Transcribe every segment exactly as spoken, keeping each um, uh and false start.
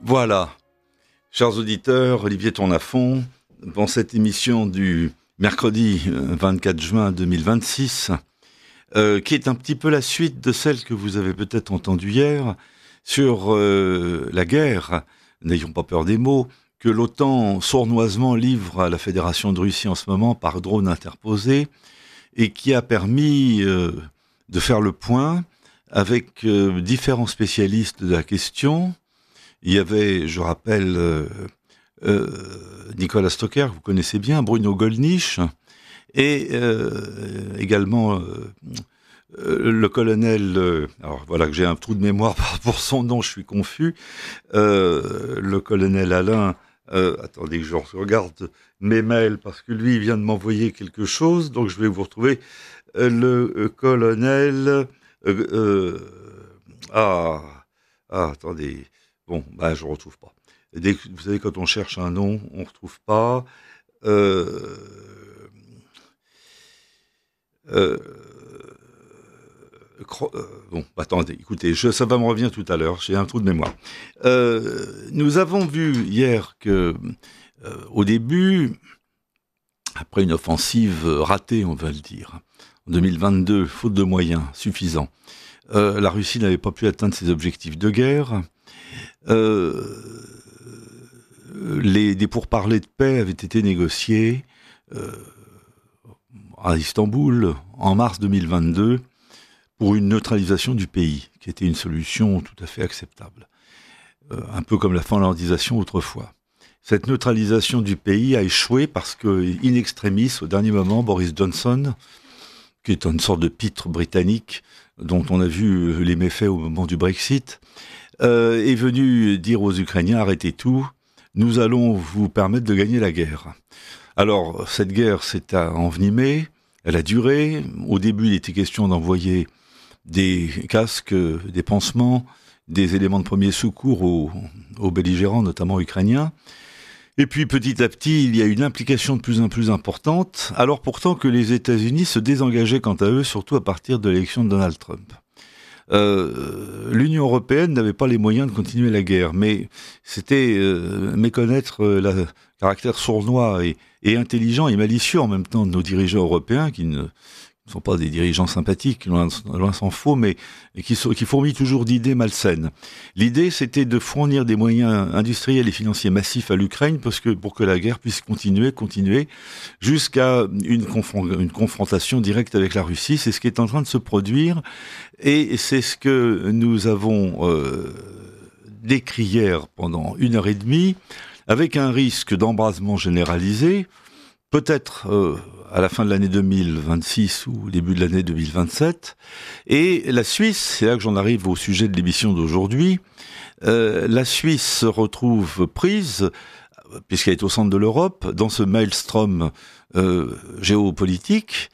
Voilà, chers auditeurs, Olivier Tournafond, dans cette émission du mercredi vingt-quatre juin deux mille vingt-six, euh, qui est un petit peu la suite de celle que vous avez peut-être entendue hier sur euh, la guerre, n'ayons pas peur des mots, que l'OTAN sournoisement livre à la Fédération de Russie en ce moment par drone interposé, et qui a permis euh, de faire le point avec euh, différents spécialistes de la question. Il y avait, je rappelle, euh, euh, Nicolas Stocker, que vous connaissez bien, Bruno Gollnisch, et euh, également euh, euh, le colonel, euh, alors voilà que j'ai un trou de mémoire pour son nom, je suis confus, euh, le colonel Alain, euh, attendez que je regarde mes mails, parce que lui, il vient de m'envoyer quelque chose, donc je vais vous retrouver euh, le euh, colonel... Euh, euh, ah, ah, attendez... Bon, bah, je ne retrouve pas. Dès que, vous savez, quand on cherche un nom, on ne retrouve pas. Euh, euh, euh, bon, attendez, écoutez, je, ça va me revenir tout à l'heure, j'ai un trou de mémoire. Euh, nous avons vu hier que, euh, au début, après une offensive ratée, on va le dire, en deux mille vingt-deux, faute de moyens suffisants, euh, la Russie n'avait pas pu atteindre ses objectifs de guerre. Euh, les, des pourparlers de paix avaient été négociés euh, à Istanbul en mars deux mille vingt-deux pour une neutralisation du pays, qui était une solution tout à fait acceptable, euh, un peu comme la finlandisation autrefois. Cette neutralisation du pays a échoué parce que, in extremis, au dernier moment, Boris Johnson, qui est une sorte de pitre britannique dont on a vu les méfaits au moment du Brexit, Euh, est venu dire aux Ukrainiens, arrêtez tout, nous allons vous permettre de gagner la guerre. Alors, cette guerre s'est envenimée, elle a duré. Au début, il était question d'envoyer des casques, des pansements, des éléments de premier secours aux, aux belligérants, notamment ukrainiens. Et puis, petit à petit, il y a une implication de plus en plus importante, alors pourtant que les États-Unis se désengageaient quant à eux, surtout à partir de l'élection de Donald Trump. Euh, l'Union européenne n'avait pas les moyens de continuer la guerre, mais c'était euh, méconnaître euh, le caractère sournois et, et intelligent et malicieux en même temps de nos dirigeants européens, qui ne, ne sont pas des dirigeants sympathiques, loin, loin s'en faut, mais qui, sont, qui fourmillent toujours d'idées malsaines. L'idée, c'était de fournir des moyens industriels et financiers massifs à l'Ukraine parce que, pour que la guerre puisse continuer, continuer, jusqu'à une, confron- une confrontation directe avec la Russie. C'est ce qui est en train de se produire. Et c'est ce que nous avons euh, décrit hier pendant une heure et demie, avec un risque d'embrasement généralisé, peut-être euh, à la fin de l'année deux mille vingt-six ou au début de l'année deux mille vingt-sept. Et la Suisse, c'est là que j'en arrive au sujet de l'émission d'aujourd'hui, euh, la Suisse se retrouve prise, puisqu'elle est au centre de l'Europe, dans ce maelstrom euh, géopolitique.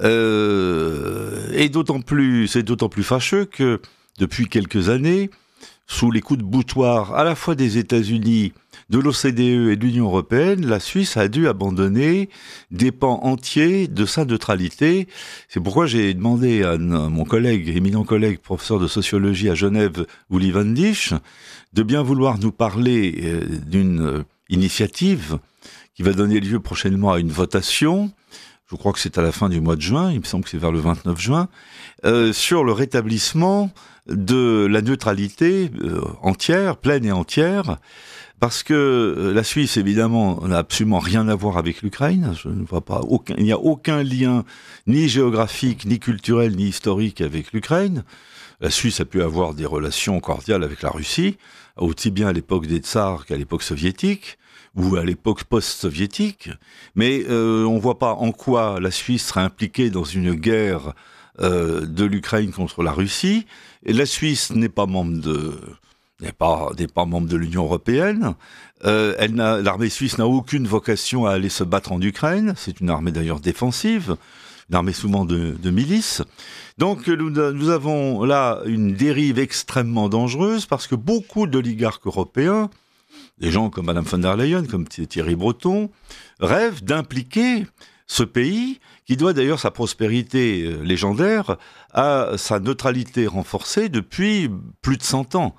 Euh, et d'autant plus, c'est d'autant plus fâcheux que depuis quelques années, sous les coups de boutoir à la fois des États-Unis, de l'O C D E et de l'Union européenne, la Suisse a dû abandonner des pans entiers de sa neutralité. C'est pourquoi j'ai demandé à mon collègue, éminent collègue, professeur de sociologie à Genève, Uli van Disch, de bien vouloir nous parler d'une initiative qui va donner lieu prochainement à une votation. Je crois que c'est à la fin du mois de juin, il me semble que c'est vers le vingt-neuf juin, euh, sur le rétablissement de la neutralité euh, entière, pleine et entière, parce que la Suisse, évidemment, n'a absolument rien à voir avec l'Ukraine. Je ne vois pas aucun, il n'y a aucun lien ni géographique, ni culturel, ni historique avec l'Ukraine. La Suisse a pu avoir des relations cordiales avec la Russie, aussi bien à l'époque des tsars qu'à l'époque soviétique, ou à l'époque post-soviétique, mais euh, on ne voit pas en quoi la Suisse serait impliquée dans une guerre euh, de l'Ukraine contre la Russie. Et la Suisse n'est pas membre de, n'est pas, n'est pas membre de l'Union européenne. Euh, elle n'a, l'armée suisse n'a aucune vocation à aller se battre en Ukraine. C'est une armée d'ailleurs défensive, une armée souvent de, de milices. Donc nous, nous avons là une dérive extrêmement dangereuse parce que beaucoup d'oligarques européens, des gens comme Madame von der Leyen, comme Thierry Breton, rêvent d'impliquer ce pays, qui doit d'ailleurs sa prospérité légendaire à sa neutralité renforcée depuis plus de cent ans.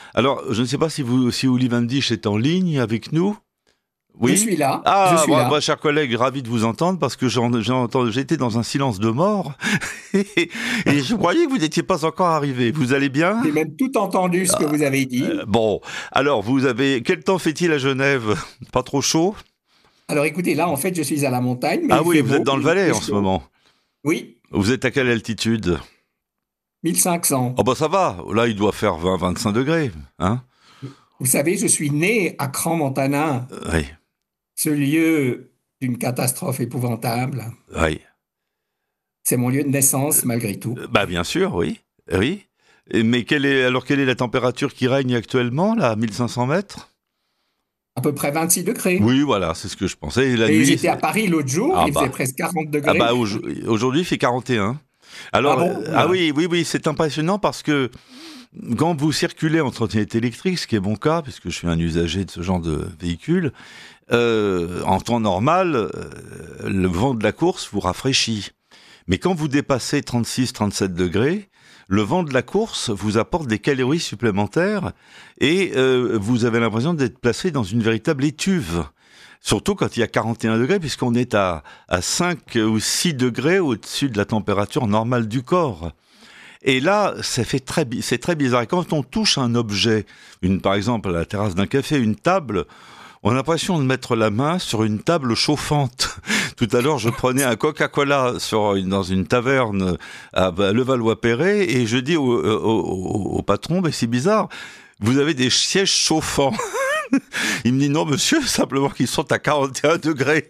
Alors, je ne sais pas si vous, si Uli Van Dijk est en ligne avec nous. Oui. Je suis là. Ah, je suis moi, là. moi, cher collègue, ravi de vous entendre parce que j'en, j'en entends, j'étais dans un silence de mort et, et je croyais que vous n'étiez pas encore arrivé. Vous allez bien? J'ai même tout entendu ce que vous avez dit. Euh, bon, alors vous avez quel temps fait-il à Genève? Pas trop chaud? Alors écoutez, là en fait je suis à la montagne. Mais ah il oui, fait vous beau, êtes dans le Valais en ce moment. Oui. Vous êtes à quelle altitude? mille cinq cents. Oh bah ça va. Là, il doit faire vingt à vingt-cinq degrés, hein? Vous savez, je suis né à Crans-Montana. Euh, oui. Ce lieu d'une catastrophe épouvantable. Oui. C'est mon lieu de naissance, malgré tout. Euh, bah bien sûr, oui. Oui. Et, mais quelle est, alors, quelle est la température qui règne actuellement, là, à mille cinq cents mètres? À peu près vingt-six degrés. Oui, voilà, c'est ce que je pensais. Et, la et nuit, j'étais c'est... à Paris l'autre jour, ah il bah. faisait presque quarante degrés. Ah bah, au- aujourd'hui, il fait quarante et un. Alors, ah, bon ah oui, oui, oui, c'est impressionnant parce que quand vous circulez en trottinette électrique, ce qui est mon cas, puisque je suis un usager de ce genre de véhicule, euh, en temps normal, euh, le vent de la course vous rafraîchit. Mais quand vous dépassez trente-six à trente-sept degrés, le vent de la course vous apporte des calories supplémentaires et euh, vous avez l'impression d'être placé dans une véritable étuve. Surtout quand il y a quarante et un degrés, puisqu'on est à, à cinq ou six degrés au-dessus de la température normale du corps. Et là, ça fait très, c'est très bizarre. Et quand on touche un objet, une, par exemple à la terrasse d'un café, une table, on a l'impression de mettre la main sur une table chauffante. Tout à l'heure, je prenais un Coca-Cola sur une, dans une taverne à Levallois-Perret et je dis au, au, au, au patron, mais c'est bizarre, vous avez des sièges chauffants. Il me dit non monsieur, simplement qu'ils sont à quarante et un degrés.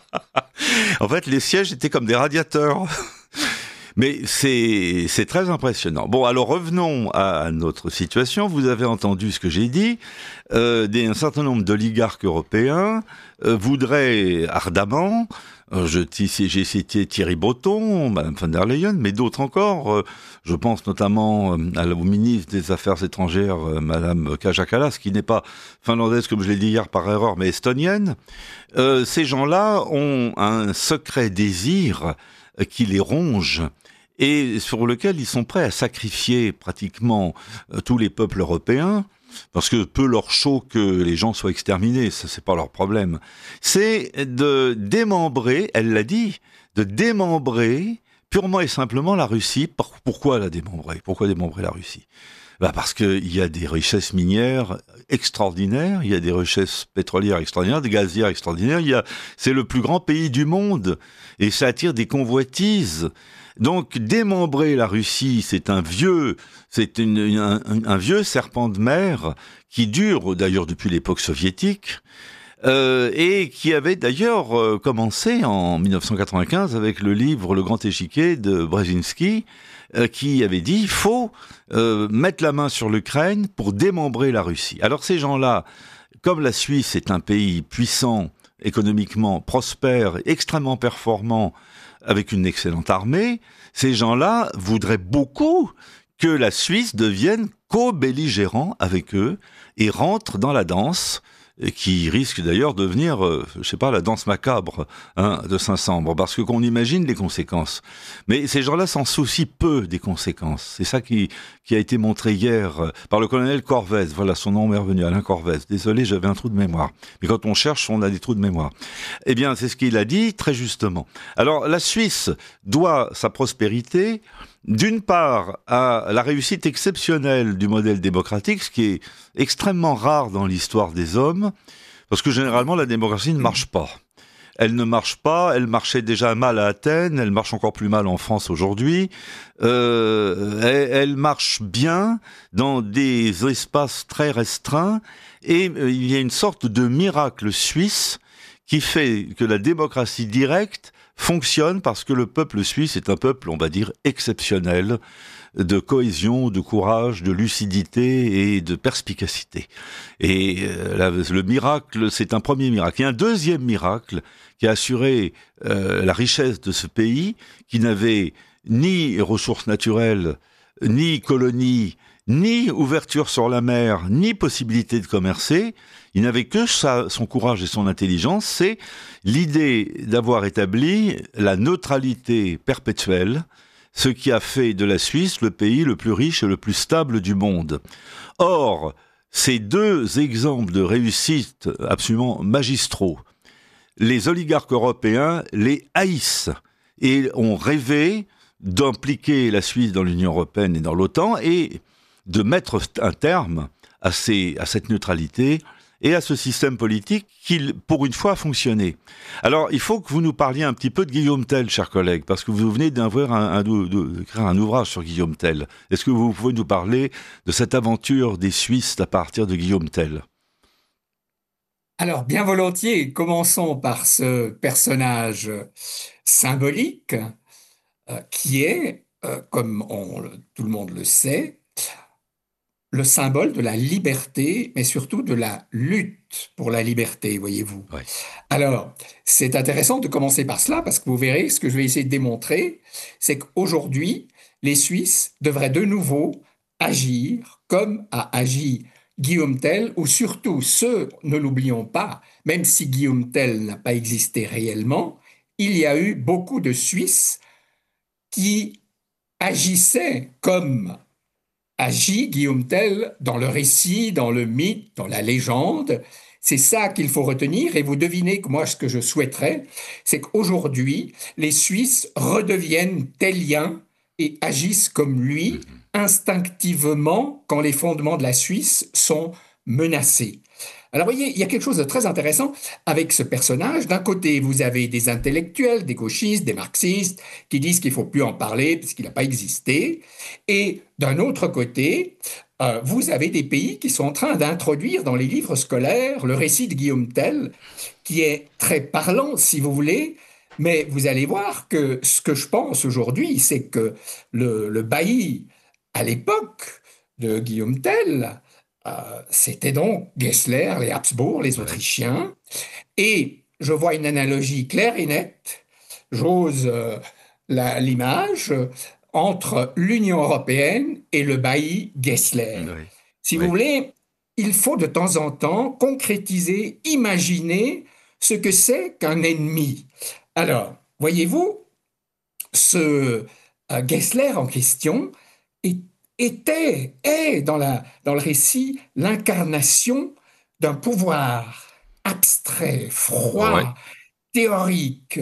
En fait, les sièges étaient comme des radiateurs. Mais c'est, c'est très impressionnant. Bon, alors revenons à notre situation. Vous avez entendu ce que j'ai dit. Euh, des, un certain nombre d'oligarques européens euh, voudraient ardemment, euh, je, j'ai cité Thierry Breton, Madame von der Leyen, mais d'autres encore. Euh, je pense notamment euh, au ministre des Affaires étrangères, euh, Madame Kaja Kallas, qui n'est pas finlandaise, comme je l'ai dit hier par erreur, mais estonienne. Euh, ces gens-là ont un secret désir qui les ronge et sur lequel ils sont prêts à sacrifier pratiquement euh, tous les peuples européens, parce que peu leur chaud que les gens soient exterminés, ça c'est pas leur problème. C'est de démembrer, elle l'a dit, de démembrer purement et simplement la Russie. Pourquoi la démembrer? Pourquoi démembrer la Russie? Bah parce qu'il y a des richesses minières extraordinaires, il y a des richesses pétrolières extraordinaires, des gazières extraordinaires, il y a, c'est le plus grand pays du monde et ça attire des convoitises. Donc démembrer la Russie, c'est un vieux, c'est une, un, un vieux serpent de mer qui dure d'ailleurs depuis l'époque soviétique. Euh, et qui avait d'ailleurs euh, commencé en mille neuf cent quatre-vingt-quinze avec le livre Le Grand Échiquier de Brzezinski, euh, qui avait dit il faut euh, mettre la main sur l'Ukraine pour démembrer la Russie. Alors ces gens-là, comme la Suisse est un pays puissant, économiquement prospère, extrêmement performant, avec une excellente armée, ces gens-là voudraient beaucoup que la Suisse devienne co-belligérant avec eux et rentre dans la danse, qui risque d'ailleurs de devenir, euh, je sais pas, la danse macabre hein, de Saint-Sambre, parce que qu'on imagine les conséquences. Mais ces gens-là s'en soucient peu des conséquences. C'est ça qui, qui a été montré hier euh, par le colonel Corvès. Voilà, son nom m'est revenu, Alain Corvès. Désolé, j'avais un trou de mémoire. Mais quand on cherche, on a des trous de mémoire. Eh bien, c'est ce qu'il a dit, très justement. Alors, la Suisse doit sa prospérité d'une part à la réussite exceptionnelle du modèle démocratique, ce qui est extrêmement rare dans l'histoire des hommes, parce que généralement la démocratie ne marche pas. Elle ne marche pas, elle marchait déjà mal à Athènes, elle marche encore plus mal en France aujourd'hui. Euh, elle, elle marche bien dans des espaces très restreints, et euh, il y a une sorte de miracle suisse qui fait que la démocratie directe fonctionne parce que le peuple suisse est un peuple, on va dire, exceptionnel, de cohésion, de courage, de lucidité et de perspicacité. Et euh, la, le miracle, c'est un premier miracle. Il y a un deuxième miracle qui a assuré euh, la richesse de ce pays, qui n'avait ni ressources naturelles, ni colonies, ni ouverture sur la mer, ni possibilité de commercer. Il n'avait que sa, son courage et son intelligence, c'est l'idée d'avoir établi la neutralité perpétuelle, ce qui a fait de la Suisse le pays le plus riche et le plus stable du monde. Or, ces deux exemples de réussite absolument magistraux. Les oligarques européens les haïssent et ont rêvé d'impliquer la Suisse dans l'Union européenne et dans l'OTAN et de mettre un terme à, ces, à cette neutralité et à ce système politique qui, pour une fois, a fonctionné. Alors, il faut que vous nous parliez un petit peu de Guillaume Tell, chers collègues, parce que vous venez d'écrire un, un, d'écrire un ouvrage sur Guillaume Tell. Est-ce que vous pouvez nous parler de cette aventure des Suisses à partir de Guillaume Tell ? Alors, bien volontiers, commençons par ce personnage symbolique euh, qui est, euh, comme on, tout le monde le sait, le symbole de la liberté, mais surtout de la lutte pour la liberté, voyez-vous. Ouais. Alors, c'est intéressant de commencer par cela, parce que vous verrez, ce que je vais essayer de démontrer, c'est qu'aujourd'hui, les Suisses devraient de nouveau agir comme a agi Guillaume Tell, ou surtout ceux, ne l'oublions pas, même si Guillaume Tell n'a pas existé réellement, il y a eu beaucoup de Suisses qui agissaient comme agit Guillaume Tell dans le récit, dans le mythe, dans la légende. C'est ça qu'il faut retenir. Et vous devinez que moi, ce que je souhaiterais, c'est qu'aujourd'hui, les Suisses redeviennent telliens et agissent comme lui, instinctivement, quand les fondements de la Suisse sont menacés. Alors, vous voyez, il y a quelque chose de très intéressant avec ce personnage. D'un côté, vous avez des intellectuels, des gauchistes, des marxistes, qui disent qu'il ne faut plus en parler parce qu'il n'a pas existé. Et d'un autre côté, euh, vous avez des pays qui sont en train d'introduire dans les livres scolaires le récit de Guillaume Tell, qui est très parlant, si vous voulez. Mais vous allez voir que ce que je pense aujourd'hui, c'est que le, le bailli, à l'époque de Guillaume Tell, Euh, c'était donc Gessler, les Habsbourg, les Autrichiens. Et je vois une analogie claire et nette, j'ose euh, la- l'image, entre l'Union européenne et le bailli Gessler. Oui. Si vous Oui. voulez, il faut de temps en temps concrétiser, imaginer ce que c'est qu'un ennemi. Alors, voyez-vous, ce euh, Gessler en question est- était, est dans la, dans le récit l'incarnation d'un pouvoir abstrait, Ouais. froid, théorique.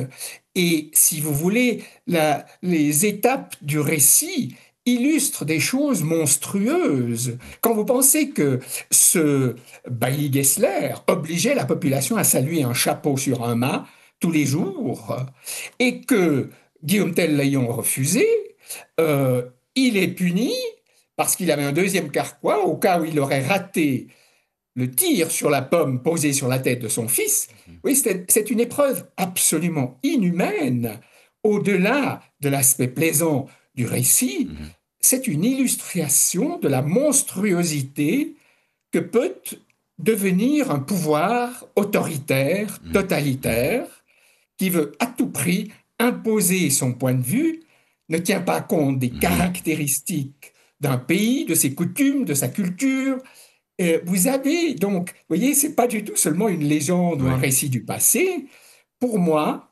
Et si vous voulez, la- les étapes du récit illustrent des choses monstrueuses. Quand vous pensez que ce bailli Gessler obligeait la population à saluer un chapeau sur un mât tous les jours, et que Guillaume Tell l'ayant refusé, euh, il est puni parce qu'il avait un deuxième carquois au cas où il aurait raté le tir sur la pomme posée sur la tête de son fils. Oui, c'est c'est une épreuve absolument inhumaine. Au-delà de l'aspect plaisant du récit, Mhm. c'est une illustration de la monstruosité que peut devenir un pouvoir autoritaire, Mhm. totalitaire, qui veut à tout prix imposer son point de vue, ne tient pas compte des Mhm. caractéristiques d'un pays, de ses coutumes, de sa culture. Euh, vous avez donc, vous voyez, c'est pas du tout seulement une légende ou un Ouais. récit du passé. Pour moi,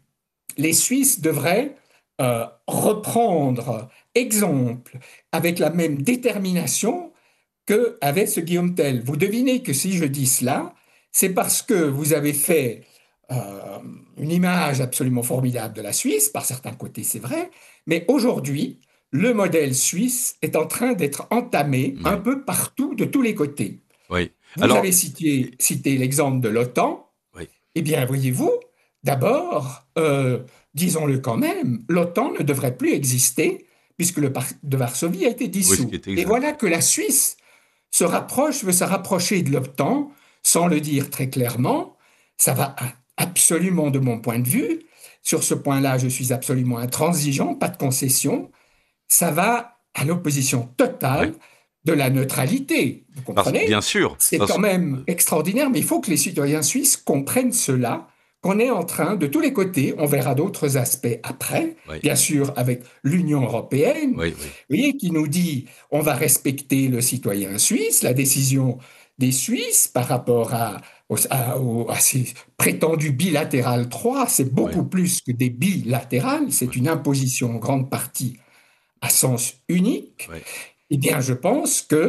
les Suisses devraient euh, reprendre exemple avec la même détermination qu'avait ce Guillaume Tell. Vous devinez que si je dis cela, c'est parce que vous avez fait euh, une image absolument formidable de la Suisse, par certains côtés c'est vrai, mais aujourd'hui, le modèle suisse est en train d'être entamé un Ouais. peu partout, de tous les côtés. Ouais. Vous Alors, avez cité, cité l'exemple de l'OTAN. oui. Eh bien, voyez-vous, d'abord, euh, disons-le quand même, l'OTAN ne devrait plus exister puisque le pacte de Varsovie a été Oui, ce dissous. qui est Et exact. voilà que la Suisse se rapproche, veut se rapprocher de l'OTAN, sans le dire très clairement. Ça va absolument de mon point de vue. Sur ce point-là, je suis absolument intransigeant, pas de concession. Ça va à l'opposition Ouais. totale de la neutralité. Vous Parce, bien comprenez? sûr. C'est Parce, quand même extraordinaire, mais il faut que les citoyens suisses comprennent cela, qu'on est en train, de tous les côtés, on verra d'autres aspects après, oui. bien sûr avec l'Union européenne, Oui, oui. vous voyez, qui nous dit on va respecter le citoyen suisse, la décision des Suisses par rapport à, au- à, au- à ces prétendus bilatérales trois, c'est Oui. beaucoup plus que des bilatérales, c'est Oui. une imposition en grande partie à sens unique. Oui. Eh bien, je pense que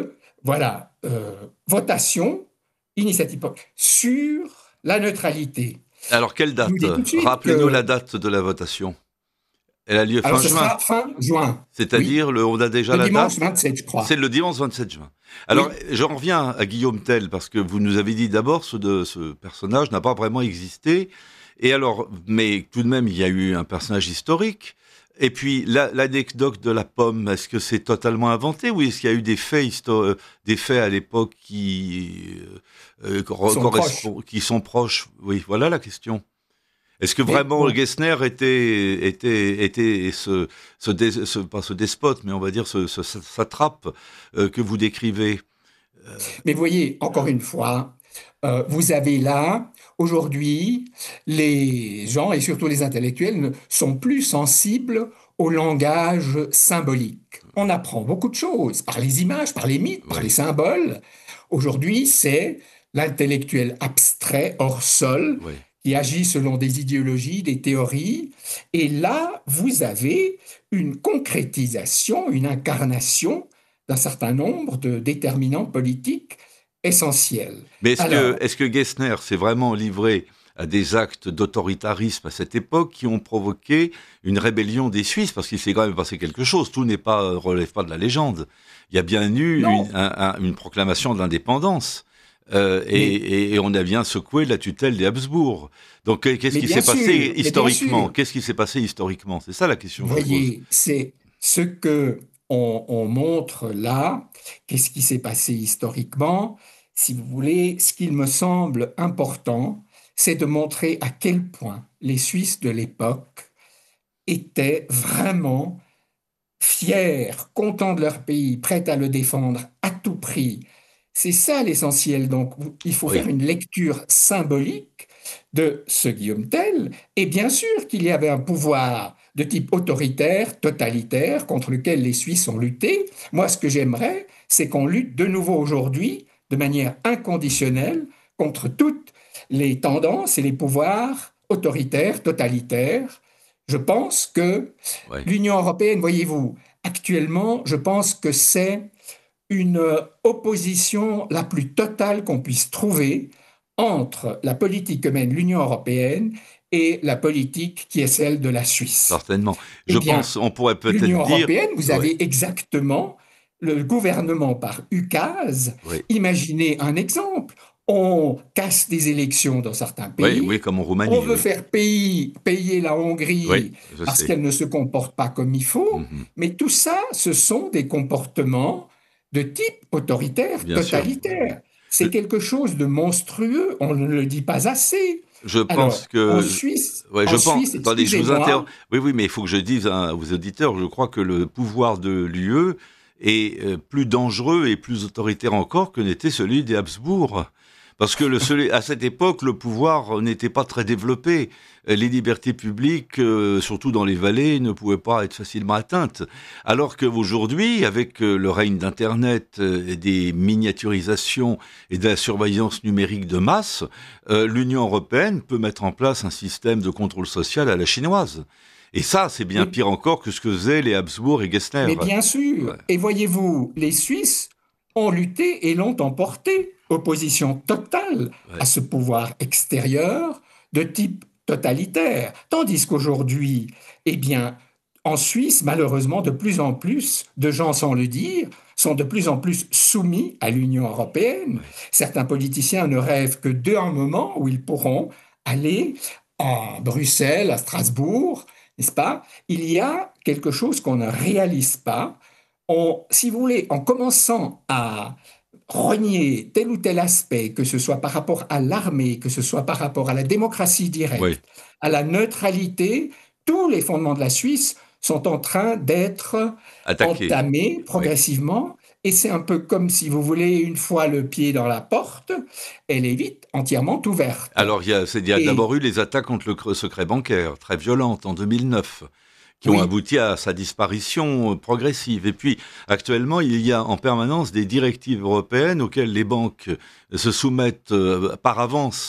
voilà, euh, votation, initiative sur la neutralité. Alors, quelle Je vous date? dis tout de suite Rappelez-nous la que, date de la votation. Elle a lieu alors fin ce juin. sera fin juin, oui, C'est-à-dire, le, on a déjà le la dimanche date? vingt-sept, je C'est crois. le dimanche vingt-sept juin. Alors, Oui, j'en reviens à Guillaume Tell, parce que vous nous avez dit d'abord ce, de, ce personnage n'a pas vraiment existé. Et alors, mais tout de même, il y a eu un personnage historique. Et puis, la, l'anecdote de la pomme, est-ce que c'est totalement inventé ou est-ce qu'il y a eu des faits, histo- des faits à l'époque qui, euh, ils euh, sont proches. correspondent, qui sont proches? Oui, voilà la question. Est-ce que Mais vraiment bon, Gessner était, était, était ce, ce, dé- ce- pas ce despote, mais on va dire ce, ce, ce satrape euh, que vous décrivez? mais voyez, encore une fois, euh, vous avez là, aujourd'hui, les gens, et surtout les intellectuels, ne sont plus sensibles au langage symbolique. On apprend beaucoup de choses par les images, par les mythes, par les Oui, symboles. Aujourd'hui, c'est l'intellectuel abstrait hors sol oui. qui agit selon des idéologies, des théories. Et là, vous avez une concrétisation, une incarnation d'un certain nombre de déterminants politiques essentiels. Mais est-ce que, Alors, est-ce que Gessner s'est vraiment livré à des actes d'autoritarisme à cette époque qui ont provoqué une rébellion des Suisses? Parce qu'il s'est quand même passé quelque chose. Tout n'est pas, relève pas de la légende. Il y a bien eu une, non, un- un- une proclamation de l'indépendance. Euh, et, mais, et- et on a bien secoué la tutelle des Habsbourg. Donc qu'est-ce mais qui bien s'est passé sûr, mais bien historiquement? sûr, Qu'est-ce qui s'est passé historiquement? C'est ça la question que je pose. voyez, c'est ce que on, on montre là. Qu'est-ce qui s'est passé historiquement? Si vous voulez, ce qu'il me semble important, c'est de montrer à quel point les Suisses de l'époque étaient vraiment fiers, contents de leur pays, prêts à le défendre à tout prix. C'est ça l'essentiel. Donc, il faut faire Oui, une lecture symbolique de ce Guillaume Tell. Et bien sûr qu'il y avait un pouvoir de type autoritaire, totalitaire, contre lequel les Suisses ont lutté. Moi, ce que j'aimerais, c'est qu'on lutte de nouveau aujourd'hui, de manière inconditionnelle, contre toutes les tendances et les pouvoirs autoritaires, totalitaires. Je pense que oui. l'Union européenne, voyez-vous, actuellement, je pense que c'est une opposition la plus totale qu'on puisse trouver entre la politique que mène l'Union européenne et la politique qui est celle de la Suisse. Certainement. Eh Je bien, pense, on pourrait l'Union peut-être dire, européenne, vous oui, avez exactement le gouvernement par ukase. oui, Imaginez un exemple. On casse des élections dans certains oui, oui, pays. comme en On Roumanie, veut oui, faire payer, payer la oui, Hongrie je parce sais. qu'elle ne se comporte pas comme il faut. Mhm. Mais tout ça, ce sont des comportements de type autoritaire, Bien sûr. Oui, oui. totalitaire. Je, C'est quelque chose de monstrueux. On ne le dit pas assez. je Alors, pense en que, Suisse, ouais, je en pense. Suisse, Attendez, je vous interromps. excusez-moi, Oui, oui, mais il faut que je dise à vos auditeurs, je crois que le pouvoir de l'U E est euh, plus dangereux et plus autoritaire encore que n'était celui des Habsbourg. Parce que le, celui- à cette époque, le pouvoir n'était pas très développé. Euh, Les libertés publiques, euh, surtout dans les vallées, ne pouvaient pas être facilement atteintes. Alors qu'aujourd'hui, avec euh, le règne d'Internet, euh, et des miniaturisations et de la surveillance numérique de masse, euh, l'Union européenne peut mettre en place un système de contrôle social à la chinoise. Et ça, c'est bien mais pire encore que ce que faisaient les Habsbourg et Gessner. Mais bien sûr, Ouais, et voyez-vous, les Suisses ont lutté et l'ont emporté. Opposition totale à ouais. ce pouvoir extérieur de type totalitaire. Tandis qu'aujourd'hui, eh bien, en Suisse, malheureusement, de plus en plus de gens, sans le dire, sont de plus en plus soumis à l'Union européenne. Ouais. Certains politiciens ne rêvent que d'un moment où ils pourront aller à Bruxelles, à Strasbourg, n'est-ce pas? Il y a quelque chose qu'on ne réalise pas. On, si vous voulez, en commençant à renier tel ou tel aspect, que ce soit par rapport à l'armée, que ce soit par rapport à la démocratie Oui, directe, à la neutralité, tous les fondements de la Suisse sont en train d'être attaqué. entamés Oui. progressivement. Et c'est un peu comme si vous voulez, une fois le pied dans la porte, elle est vite entièrement ouverte. Alors, il y a, c'est- il y a Et d'abord eu les attaques contre le cre- secret bancaire, très violentes, en deux mille neuf, qui ont oui, abouti à sa disparition euh, progressive. Et puis, actuellement, il y a en permanence des directives européennes auxquelles les banques euh, se soumettent euh, par avance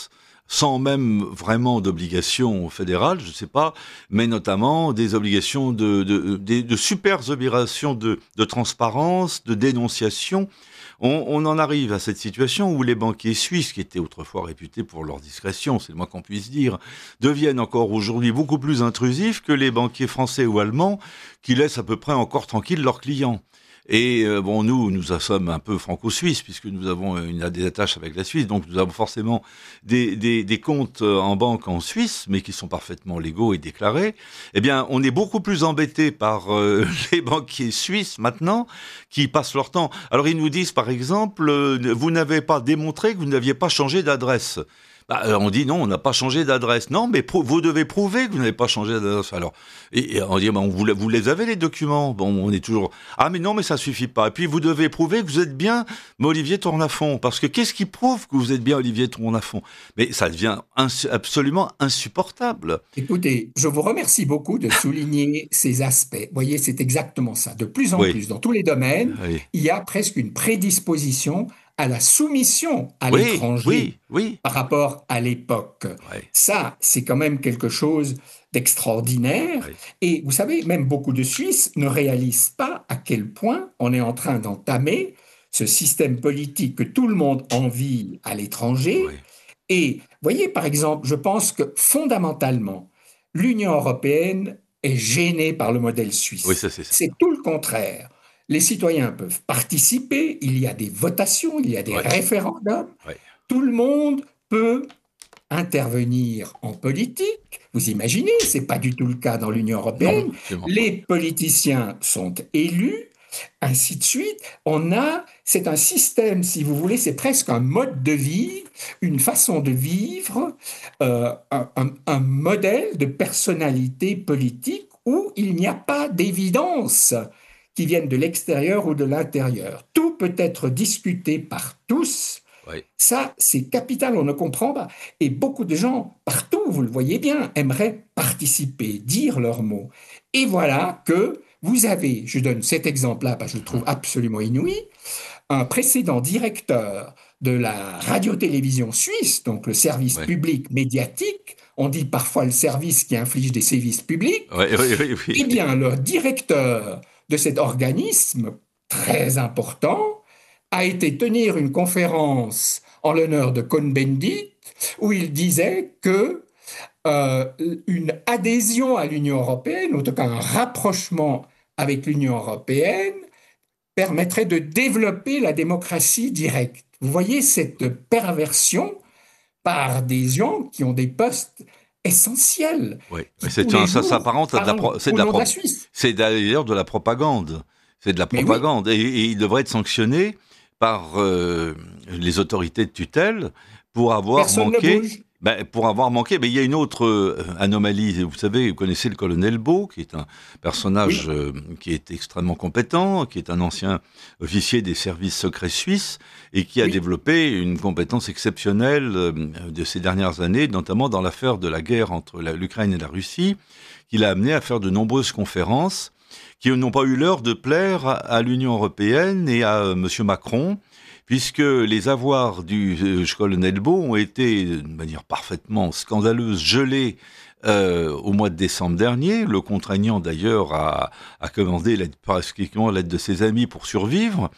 sans même vraiment d'obligations fédérales, je ne sais pas, mais notamment des obligations de, de, de, de super obligations de, de transparence, de dénonciation. On, on en arrive à cette situation où les banquiers suisses, qui étaient autrefois réputés pour leur discrétion, c'est le moins qu'on puisse dire, deviennent encore aujourd'hui beaucoup plus intrusifs que les banquiers français ou allemands qui laissent à peu près encore tranquilles leurs clients. Et euh, bon, nous, nous sommes un peu franco-suisses puisque nous avons une, des attaches avec la Suisse, donc nous avons forcément des, des, des comptes en banque en Suisse, mais qui sont parfaitement légaux et déclarés. Eh bien, on est beaucoup plus embêtés par euh, les banquiers suisses maintenant, qui passent leur temps. Alors, ils nous disent, par exemple, euh, vous n'avez pas démontré que vous n'aviez pas changé d'adresse. Bah, on dit non, on n'a pas changé d'adresse. Non, mais prou- vous devez prouver que vous n'avez pas changé d'adresse. Alors, et, et on dit, bah, on, vous, vous les avez les documents. Bon, on est toujours. Ah, mais non, mais ça suffit pas. Et puis vous devez prouver que vous êtes bien Olivier Tournafont, parce que qu'est-ce qui prouve que vous êtes bien Olivier Tournafont? Mais ça devient ins- absolument insupportable. Écoutez, je vous remercie beaucoup de souligner ces aspects. Vous voyez, c'est exactement ça. De plus en Oui, plus, dans tous les domaines, oui, il y a presque une prédisposition à la soumission à oui, l'étranger oui, oui. par rapport à l'époque. Ouais, Ça, c'est quand même quelque chose d'extraordinaire. ouais, Et vous savez, même beaucoup de Suisses ne réalisent pas à quel point on est en train d'entamer ce système politique que tout le monde envie à l'étranger. ouais. Et voyez, par exemple, je pense que fondamentalement, l'Union européenne est gênée par le modèle Oui, suisse. ça c'est C'est certain. tout le contraire. Les citoyens peuvent participer, il y a des votations, il y a des Ouais, référendums, ouais. tout le monde peut intervenir en politique. Vous imaginez, ce n'est pas du tout le cas dans l'Union Non, européenne. absolument pas. Les politiciens sont élus, ainsi de suite. On a, c'est un système, si vous voulez, c'est presque un mode de vie, une façon de vivre, euh, un, un- un modèle de personnalité politique où il n'y a pas d'évidence qui viennent de l'extérieur ou de l'intérieur. Tout peut être discuté par tous. Ouais. Ça, c'est capital, on ne comprend pas. Et beaucoup de gens, partout, vous le voyez bien, aimeraient participer, dire leurs mots. Et voilà que vous avez, je donne cet exemple-là, parce que je le trouve Mhm. absolument inouï, un précédent directeur de la radio-télévision suisse, donc le service Ouais. public médiatique, on dit parfois le service qui inflige des sévices publics, Ouais, ouais, ouais, eh oui. bien, le directeur de cet organisme très important a été tenir une conférence en l'honneur de Cohn-Bendit où il disait que euh, une adhésion à l'Union européenne, ou en tout cas un rapprochement avec l'Union européenne, permettrait de développer la démocratie directe. Vous voyez cette perversion par des gens qui ont des postes essentiels, Oui, qui c'est tous un, les ça jours s'apparente à de la, parlent pro- c'est de au la, nom de pro- la Suisse. c'est d'ailleurs de la propagande. C'est de la Mais oui, propagande. Et, et il devrait être sanctionné par euh, les autorités de tutelle pour avoir personne ne manqué. bouge. Ben, pour avoir manqué, mais il y a une autre euh, anomalie. Vous savez, vous connaissez le colonel Beau, qui est un personnage Oui, euh, qui est extrêmement compétent, qui est un ancien officier des services secrets suisses et qui a oui, développé une compétence exceptionnelle euh, de ces dernières années, notamment dans l'affaire de la guerre entre la- l'Ukraine et la Russie, qui l'a amené à faire de nombreuses conférences qui n'ont pas eu l'heure de plaire à, à l'Union européenne et à euh, M. Macron, puisque les avoirs du euh, colonel Beau ont été, de manière parfaitement scandaleuse, gelés euh, au mois de décembre dernier, le contraignant d'ailleurs à, à commander l'aide, pratiquement l'aide de ses amis pour survivre.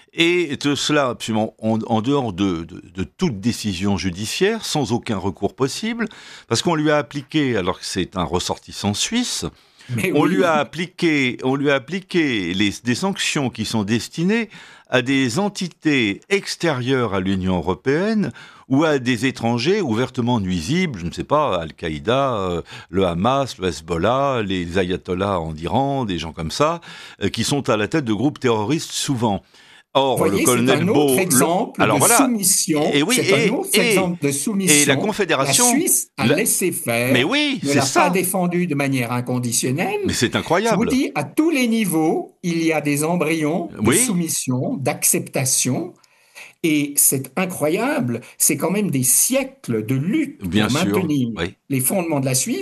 Et tout cela, absolument, en, en dehors de, de, de toute décision judiciaire, sans aucun recours possible, parce qu'on lui a appliqué, alors que c'est un ressortissant suisse, mais on lui oui. a appliqué, on lui a appliqué les, des sanctions qui sont destinées à des entités extérieures à l'Union européenne ou à des étrangers ouvertement nuisibles, je ne sais pas, Al-Qaïda, euh, le Hamas, le Hezbollah, les ayatollahs en Iran, des gens comme ça, euh, qui sont à la tête de groupes terroristes souvent. Or, le Voyez, c'est colonel un autre Beau, le- exemple alors de voilà, et soumission. oui, C'est un et, autre et, exemple de et la soumission. La Confédération, Suisse a la- laissé mais faire, oui, ne c'est l'a pas ça, défendu de manière mais inconditionnelle. c'est Je vous incroyable. dis, à tous les niveaux, il y a des embryons de Oui, soumission, d'acceptation. Et c'est incroyable. C'est quand même des siècles de lutte bien pour sûr, maintenir oui. les fondements de la Suisse.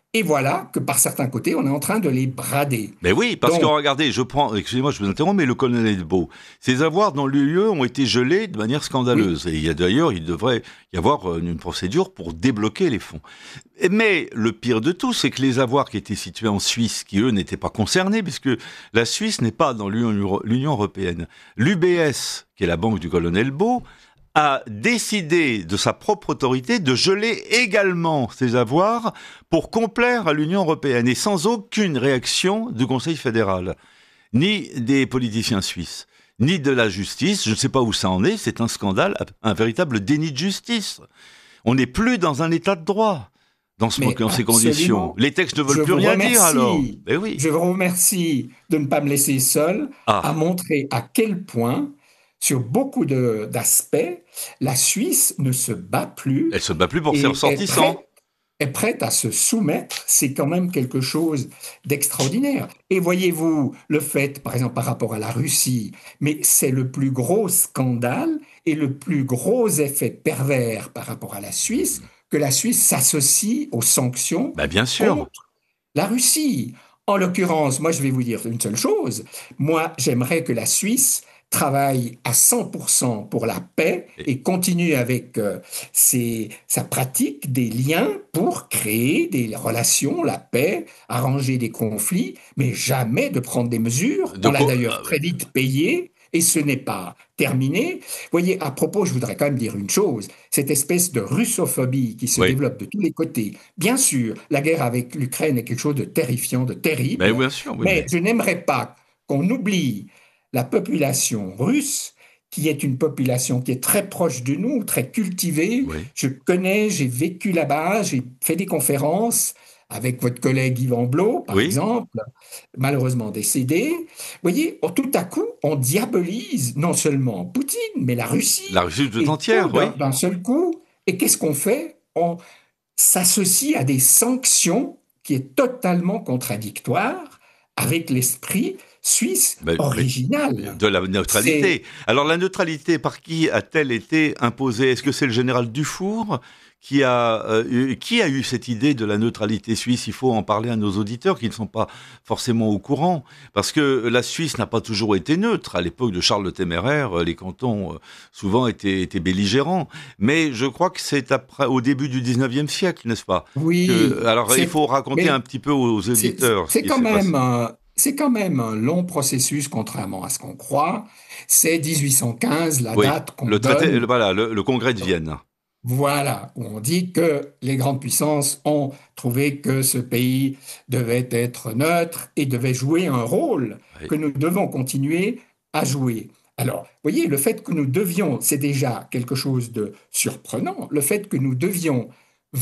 Et voilà que par certains côtés, on est en train de les brader. Mais oui, parce que Donc, regardez, je prends, excusez-moi, je vous interromps, mais le colonel Beau, ces avoirs dans le lieu ont été gelés de manière oui, scandaleuse. Et il y a d'ailleurs, il devrait y avoir une procédure pour débloquer les fonds. Mais le pire de tout, c'est que les avoirs qui étaient situés en Suisse, qui eux n'étaient pas concernés, puisque la Suisse n'est pas dans l'Union l'Union européenne. L'U B S, qui est la banque du colonel Beau, a décidé de sa propre autorité de geler également ses avoirs pour complaire à l'Union européenne et sans aucune réaction du Conseil fédéral, ni des politiciens suisses, ni de la justice. Je ne sais pas où ça en est, c'est un scandale, un véritable déni de justice. On n'est plus dans un état de droit dans, ce, mais dans ces conditions. absolument, Les textes ne veulent je plus vous rien dire alors. remercie. Ben oui. Je vous remercie de ne pas me laisser seul à Ah, montrer à quel point, sur beaucoup de- d'aspects, la Suisse ne se bat plus elle se bat plus pour ses et est ressortissants. prête, est prête à se soumettre. C'est quand même quelque chose d'extraordinaire. Et voyez-vous, le fait, par exemple, par rapport à la Russie, mais c'est le plus gros scandale et le plus gros effet pervers par rapport à la Suisse, que la Suisse s'associe aux sanctions Ben bien sûr. contre la Russie. En l'occurrence, moi, je vais vous dire une seule chose. Moi, j'aimerais que la Suisse travaille à cent pour cent pour la paix Et- et continue avec euh, ses- sa pratique des liens pour créer des relations, la paix, arranger des conflits, mais jamais de prendre des mesures. de On l'a quoi- d'ailleurs ah, ouais. très vite payé et ce n'est pas terminé. Vous voyez, à propos, je voudrais quand même dire une chose, cette espèce de russophobie qui se Oui. développe de tous les côtés. Bien sûr, la guerre avec l'Ukraine est quelque chose de terrifiant, de Ben terrible, bien sûr, oui, mais mais je n'aimerais pas qu'on oublie la population russe, qui est une population qui est très proche de nous, très cultivée. oui. Je connais, j'ai vécu là-bas, j'ai fait des conférences avec votre collègue Yvan Blot, par Oui, exemple, malheureusement décédé. Vous voyez, oh, tout à coup, on diabolise non seulement Poutine, mais la Russie, la Russie tout et tout entière, d'un oui. d'un seul coup. Et qu'est-ce qu'on fait? On s'associe à des sanctions qui est totalement contradictoire avec l'esprit suisse Ben, mais original. de la C'est neutralité. Alors la neutralité, par qui a-t-elle été imposée? Est-ce que c'est le général Dufour qui a, euh, eu, qui a eu cette idée de la neutralité suisse? Il faut en parler à nos auditeurs qui ne sont pas forcément au courant, parce que la Suisse n'a pas toujours été neutre. À l'époque de Charles le Téméraire, les cantons euh, souvent étaient, étaient belligérants. Mais je crois que c'est après, au début du dix-neuvième siècle, n'est-ce pas? Que, oui, alors il c'est faut raconter un mais petit peu aux c'est auditeurs ce c'est qui quand s'est même passé. un, c'est quand même un long processus, contrairement à ce qu'on croit. C'est dix-huit cent quinze, la Oui, date qu'on le traité, donne. le- voilà, le, le congrès de Vienne. Voilà, où on dit que les grandes puissances ont trouvé que ce pays devait être neutre et devait jouer un rôle Oui. que nous devons continuer à jouer. Alors, vous voyez, le fait que nous devions, c'est déjà quelque chose de surprenant, le fait que nous devions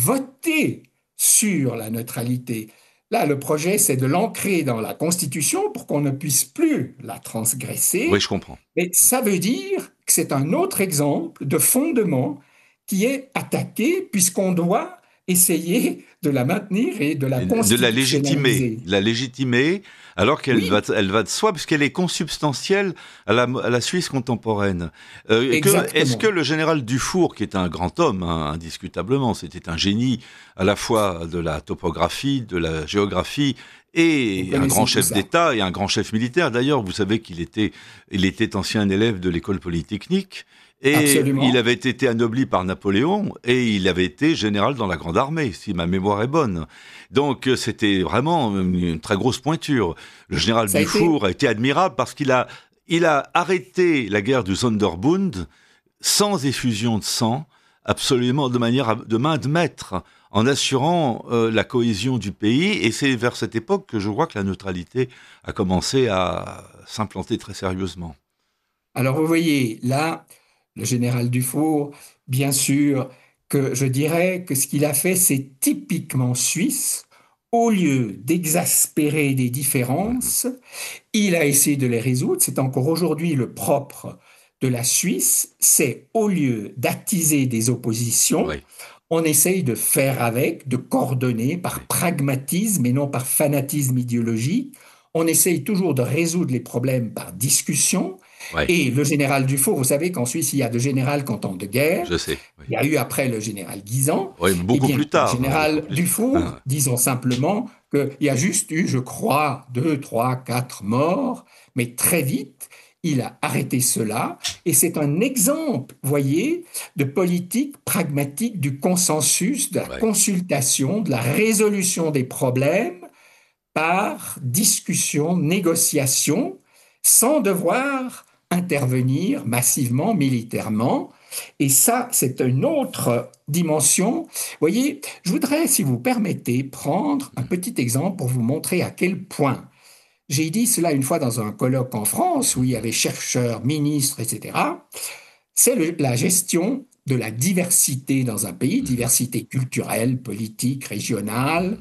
voter sur la neutralité. Là, le projet, c'est de l'ancrer dans la Constitution pour qu'on ne puisse plus la Oui, transgresser. je comprends. Mais ça veut dire que c'est un autre exemple de fondement qui est attaqué puisqu'on doit essayer de la maintenir et de la De la légitimer, constitutionnaliser. de la légitimer, alors qu'elle va, Oui, elle va de soi, puisqu'elle est consubstantielle à la, à la Suisse contemporaine. Euh, que, est-ce que exactement. le général Dufour, qui est un grand homme, hein, indiscutablement, c'était un génie à la fois de la topographie, de la géographie, Vous et un grand connaissez tout chef ça. d'État et un grand chef militaire. D'ailleurs, vous savez qu'il était, il était ancien élève de l'école polytechnique. Et il Absolument. avait été anobli par Napoléon et il avait été général dans la Grande Armée, si ma mémoire est bonne. Donc euh, c'était vraiment une très grosse pointure. Le général Ça a été, Dufour a été admirable parce qu'il a, il a arrêté la guerre du Sonderbund sans effusion de sang, absolument de manière à, de main de maître, en assurant euh, la cohésion du pays. Et c'est vers cette époque que je vois que la neutralité a commencé à s'implanter très sérieusement. alors vous voyez, là, le général Dufour, bien sûr que je dirais que ce qu'il a fait, c'est typiquement suisse. Au lieu d'exaspérer des Mhm. différences, il a essayé de les résoudre. C'est encore aujourd'hui le propre de la Suisse. C'est au lieu d'attiser des oppositions, Oui, on essaye de faire avec, de coordonner par oui. pragmatisme et non par fanatisme idéologique. On essaye toujours de résoudre les problèmes par discussion Ouais, Et le général Dufault, vous savez qu'en Suisse, il y a deux généraux quand on de guerre. je sais. Oui, Il y a eu après le général Guisan. ouais, Eh beaucoup bien, plus le tard, hein, beaucoup général plus tard. Dufour, Ah, disons simplement qu'il y a juste eu, je crois, deux, trois, quatre morts, mais très vite, il a arrêté cela. Et c'est un exemple, voyez, de politique pragmatique du consensus, de la ouais. consultation, de la résolution des problèmes par discussion, négociation, sans devoir intervenir massivement militairement. Et ça, c'est une autre dimension. Vous voyez, je voudrais, si vous permettez, prendre un petit exemple pour vous montrer à quel point. J'ai dit cela une fois dans un colloque en France où il y avait chercheurs, ministres, et cetera. C'est le- la gestion de la diversité dans un pays, Mhm, diversité culturelle, politique, régionale, mhm.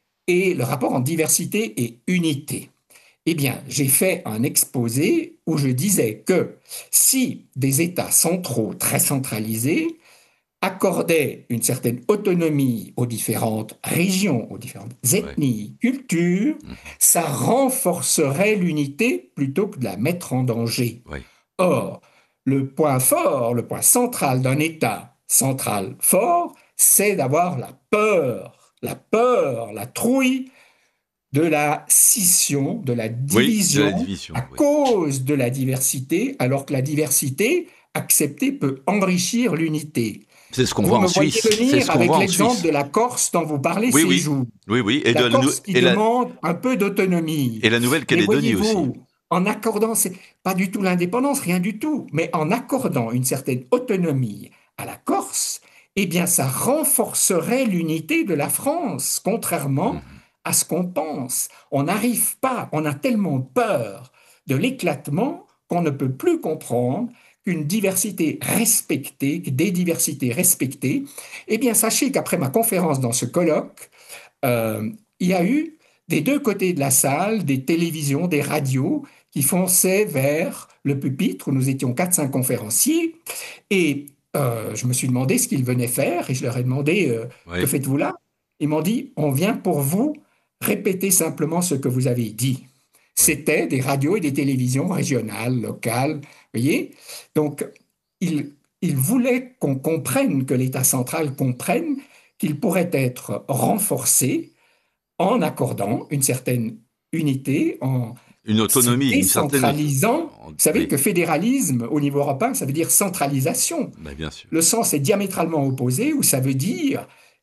et le rapport en diversité et unité. Eh bien, j'ai fait un exposé où je disais que si des États centraux très centralisés accordaient une certaine autonomie aux différentes régions, aux différentes Ouais. ethnies, cultures, Mhm. ça renforcerait l'unité plutôt que de la mettre en danger. Ouais. Or, le point fort, le point central d'un État central fort, c'est d'avoir la peur, la peur, la trouille de la scission, de la Oui, de la division division, à oui. cause de la diversité, alors que la diversité acceptée peut enrichir l'unité. C'est ce qu'on Vous voit en me voyez Suisse. C'est ce venir qu'on avec voit en l'exemple de Suisse. la Corse dont vous parlez Oui, ces oui. jours. Oui, oui. Et, de La la, nou- Corse qui et, la, demande un peu d'autonomie. et la Mais Nouvelle-Calédonie aussi. voyez-vous, en accordant, c'est pas du tout l'indépendance, rien du tout, mais en accordant une certaine autonomie à la Corse, eh bien, ça renforcerait l'unité de la France, contrairement Mhm. à ce qu'on pense. On n'arrive pas, on a tellement peur de l'éclatement qu'on ne peut plus comprendre qu'une diversité respectée, que des diversités respectées. Eh bien, sachez qu'après ma conférence dans ce colloque, euh, il y a eu des deux côtés de la salle des télévisions, des radios qui fonçaient vers le pupitre où nous étions quatre, cinq conférenciers. Et euh, je me suis demandé ce qu'ils venaient faire et je leur ai demandé euh, que Oui. faites-vous là? Ils m'ont dit on vient pour vous répéter simplement ce que vous avez dit. Oui. C'était des radios et des télévisions régionales, locales, vous voyez? Donc, ils, ils voulaient qu'on comprenne, que l'État central comprenne qu'il pourrait être renforcé en accordant une certaine unité, en Une se autonomie, une certaine auto- décentralisant. Vous savez Oui, que fédéralisme au niveau européen, ça veut dire centralisation. bah, bien sûr. Le sens est diamétralement opposé, où ça veut dire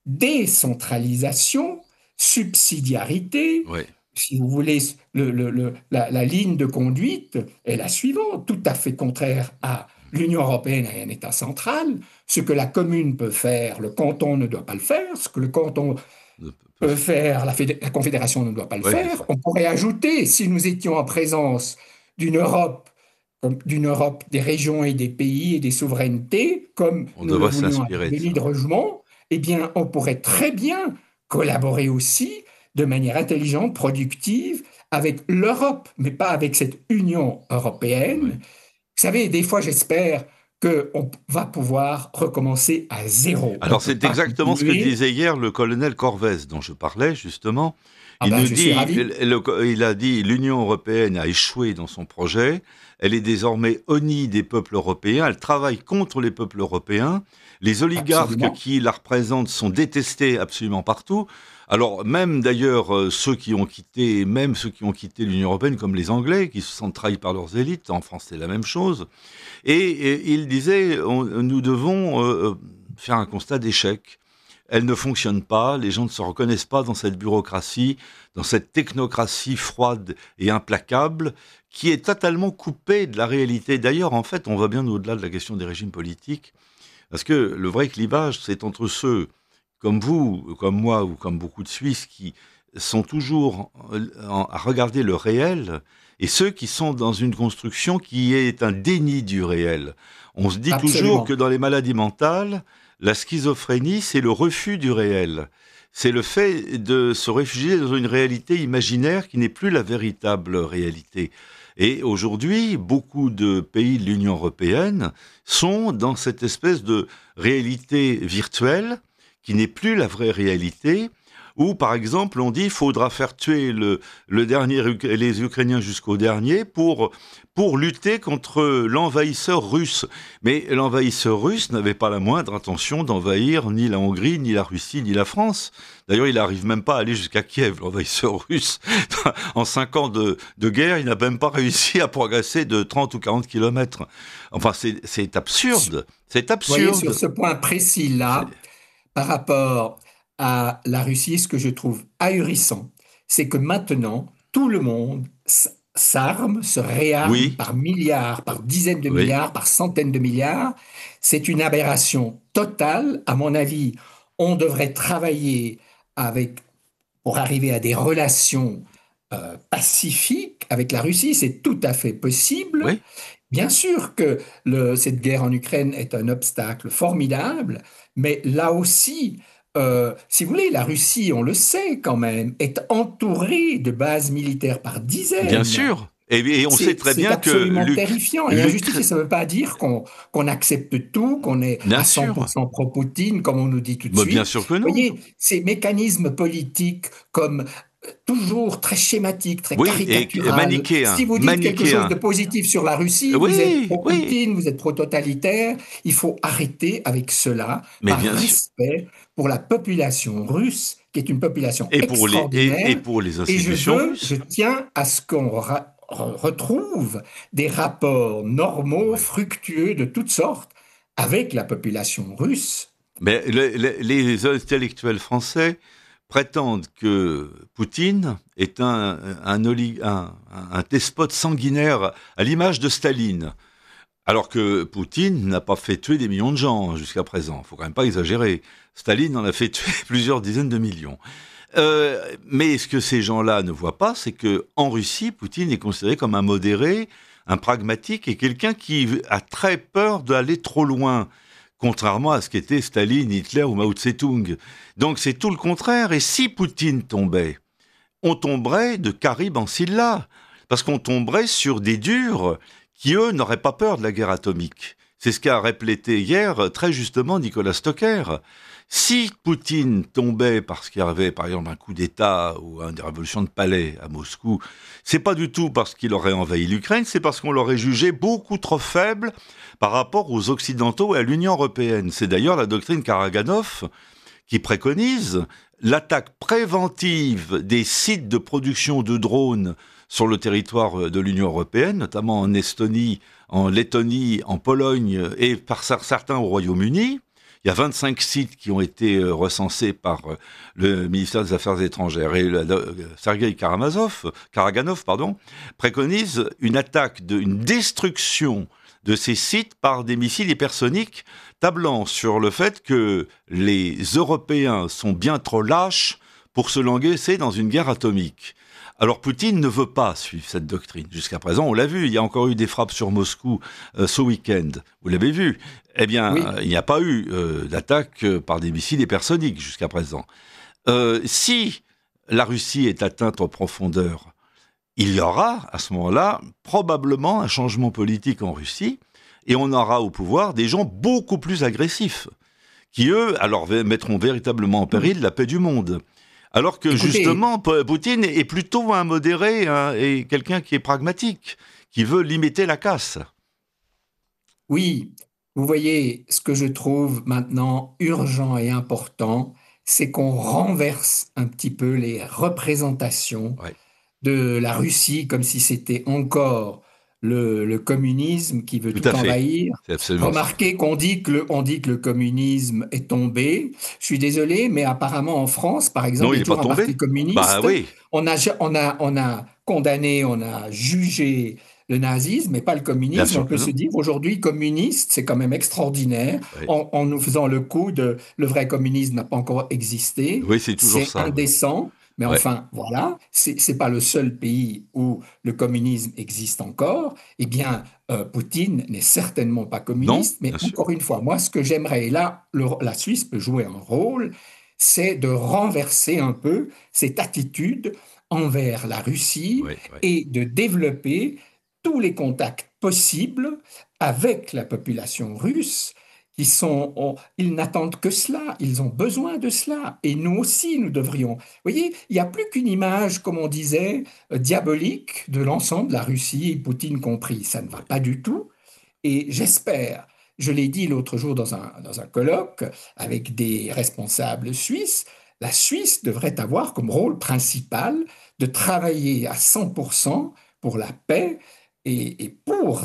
décentralisation, subsidiarité. Oui. Si vous voulez, le- le- le- la, la ligne de conduite est la suivante, tout à fait contraire à l'Union européenne et à un État central. Ce que la commune peut faire, le canton ne doit pas le faire. Ce que le canton Ne peut- peut- peut faire, la, fédé- la Confédération ne doit pas le Ouais, c'est faire. ça. On pourrait ajouter, si nous étions en présence d'une Europe, comme d'une Europe des régions et des pays et des souverainetés, comme On nous le devrait voulions avec s'inspirer de Denis ça. de Rougemont, eh bien, on pourrait très bien collaborer aussi de manière intelligente, productive, avec l'Europe, mais pas avec cette Union européenne. Oui. Vous savez, des fois, j'espère qu'on va pouvoir recommencer à zéro. On ne Alors, peut c'est pas exactement ce que continuer. disait hier le colonel Corvès, dont je parlais, justement. Ah Il ben, nous je suis dit, ravi. le- il a dit, l'Union européenne a échoué dans son projet. Elle est désormais honnie des peuples européens. Elle travaille contre les peuples européens. Les oligarques Absolument. qui la représentent sont détestés absolument partout. Alors, même d'ailleurs, euh, ceux qui ont quitté, même ceux qui ont quitté l'Union européenne, comme les Anglais, qui se sentent trahis par leurs élites. En France, c'est la même chose. Et, et il disait, on- nous devons euh, faire un constat d'échec. Elle ne fonctionne pas, les gens ne se reconnaissent pas dans cette bureaucratie, dans cette technocratie froide et implacable, qui est totalement coupée de la réalité. D'ailleurs, en fait, on va bien au-delà de la question des régimes politiques, parce que le vrai clivage, c'est entre ceux comme vous, comme moi, ou comme beaucoup de Suisses, qui sont toujours en- à regarder le réel, et ceux qui sont dans une construction qui est un déni du réel. On se dit toujours que Absolument. dans les maladies mentales, la schizophrénie, c'est le refus du réel. C'est le fait de se réfugier dans une réalité imaginaire qui n'est plus la véritable réalité. Et aujourd'hui, beaucoup de pays de l'Union européenne sont dans cette espèce de réalité virtuelle qui n'est plus la vraie réalité, où, par exemple, on dit qu'il faudra faire tuer le, le dernier, les Ukrainiens jusqu'au dernier pour, pour lutter contre l'envahisseur russe. Mais l'envahisseur russe n'avait pas la moindre intention d'envahir ni la Hongrie, ni la Russie, ni la France. D'ailleurs, il n'arrive même pas à aller jusqu'à Kiev, l'envahisseur russe. En cinq ans de, de guerre, il n'a même pas réussi à progresser de trente ou quarante kilomètres. Enfin, c'est, c'est absurde. C'est absurde. Vous voyez, sur ce point précis-là, par rapport à la Russie, ce que je trouve ahurissant, c'est que maintenant, tout le monde s'arme, se réarme Oui. par milliards, par dizaines de Oui. milliards, par centaines de milliards. C'est une aberration totale. À mon avis, on devrait travailler avec, pour arriver à des relations euh, pacifiques avec la Russie. C'est tout à fait possible. Oui. Bien sûr que le, cette guerre en Ukraine est un obstacle formidable, mais là aussi, euh, si vous voulez, la Russie, on le sait quand même, est entourée de bases militaires par dizaines. Bien sûr. Et, et on c'est, sait très bien que... C'est absolument terrifiant. Et injustifié, ça ne veut pas dire qu'on, qu'on accepte tout, qu'on est bien à cent pour cent sûr. pro-Poutine, comme on nous dit tout de bah, suite. Bien sûr que non. Vous voyez, ces mécanismes politiques comme... toujours très schématique, très oui, caricatural. Et manichéen, si vous dites manichéen. quelque chose de positif sur la Russie, oui, vous êtes pro-Poutine, oui. vous êtes pro-totalitaire. Il faut arrêter avec cela, Mais par bien respect sûr. Pour la population russe, qui est une population et pour extraordinaire. Les, et, et pour les institutions et je veux, russes. je tiens à ce qu'on ra- retrouve des rapports normaux, ouais. fructueux de toutes sortes avec la population russe. Mais le, le, les intellectuels français prétendent que Poutine est un, un, un, un despote sanguinaire à l'image de Staline. Alors que Poutine n'a pas fait tuer des millions de gens jusqu'à présent. Il ne faut quand même pas exagérer. Staline en a fait tuer plusieurs dizaines de millions. Euh, mais ce que ces gens-là ne voient pas, c'est qu'en Russie, Poutine est considéré comme un modéré, un pragmatique et quelqu'un qui a très peur d'aller trop loin. Contrairement à ce qu'étaient Staline, Hitler ou Mao Tse-tung. Donc c'est tout le contraire. Et si Poutine tombait, on tomberait de Charybde en Scylla. Parce qu'on tomberait sur des durs qui, eux, n'auraient pas peur de la guerre atomique. C'est ce qu'a répété hier très justement Nicolas Stocker. Si Poutine tombait parce qu'il y avait, par exemple, un coup d'État ou une révolution de palais à Moscou, c'est pas du tout parce qu'il aurait envahi l'Ukraine, c'est parce qu'on l'aurait jugé beaucoup trop faible par rapport aux Occidentaux et à l'Union européenne. C'est d'ailleurs la doctrine Karaganov qui préconise l'attaque préventive des sites de production de drones sur le territoire de l'Union européenne, notamment en Estonie, en Lettonie, en Pologne et par certains au Royaume-Uni. Il y a vingt-cinq sites qui ont été recensés par le ministère des Affaires étrangères et le, le, Sergueï Karamazov, Karaganov pardon, préconise une attaque, de, une destruction de ces sites par des missiles hypersoniques, tablant sur le fait que les Européens sont bien trop lâches pour se lancer dans une guerre atomique. Alors Poutine ne veut pas suivre cette doctrine. Jusqu'à présent, on l'a vu, il y a encore eu des frappes sur Moscou euh, ce week-end. Vous l'avez vu. Eh bien, oui. euh, il n'y a pas eu euh, d'attaque euh, par des missiles hypersoniques jusqu'à présent. Euh, si la Russie est atteinte en profondeur, il y aura, à ce moment-là, probablement un changement politique en Russie, et on aura au pouvoir des gens beaucoup plus agressifs, qui, eux, alors mettront véritablement en péril la paix du monde. Alors que, Écoutez, justement, Poutine est plutôt un modéré hein, et quelqu'un qui est pragmatique, qui veut limiter la casse. Oui, vous voyez, ce que je trouve maintenant urgent et important, c'est qu'on renverse un petit peu les représentations ouais. de la Russie comme si c'était encore le, le communisme qui veut tout, tout envahir. Remarquez ça. qu'on dit que le, on dit que le communisme est tombé. Je suis désolé, mais apparemment en France, par exemple, non, il il y a toujours un tombé. parti communiste. Bah, oui. on, a, on, a, on a condamné, on a jugé le nazisme, mais pas le communisme. On peut se dire aujourd'hui, communiste, c'est quand même extraordinaire, oui. en, en nous faisant le coup de le vrai communisme n'a pas encore existé. Oui, c'est toujours c'est ça. C'est indécent. Mais ouais. enfin, voilà, c'est, c'est pas le seul pays où le communisme existe encore. Eh bien, euh, Poutine n'est certainement pas communiste. Non, mais encore sûr. une fois, moi, ce que j'aimerais, et là, le, la Suisse peut jouer un rôle, c'est de renverser un peu cette attitude envers la Russie ouais, ouais. et de développer tous les contacts possibles avec la population russe qui sont, on- ils n'attendent que cela, ils ont besoin de cela, et nous aussi, nous devrions. Vous voyez, il n'y a plus qu'une image, comme on disait, euh, diabolique de l'ensemble de la Russie, Poutine compris. Ça ne va pas du tout, et j'espère, je l'ai dit l'autre jour dans un, dans un colloque avec des responsables suisses, la Suisse devrait avoir comme rôle principal de travailler à cent pour cent pour la paix et, et pour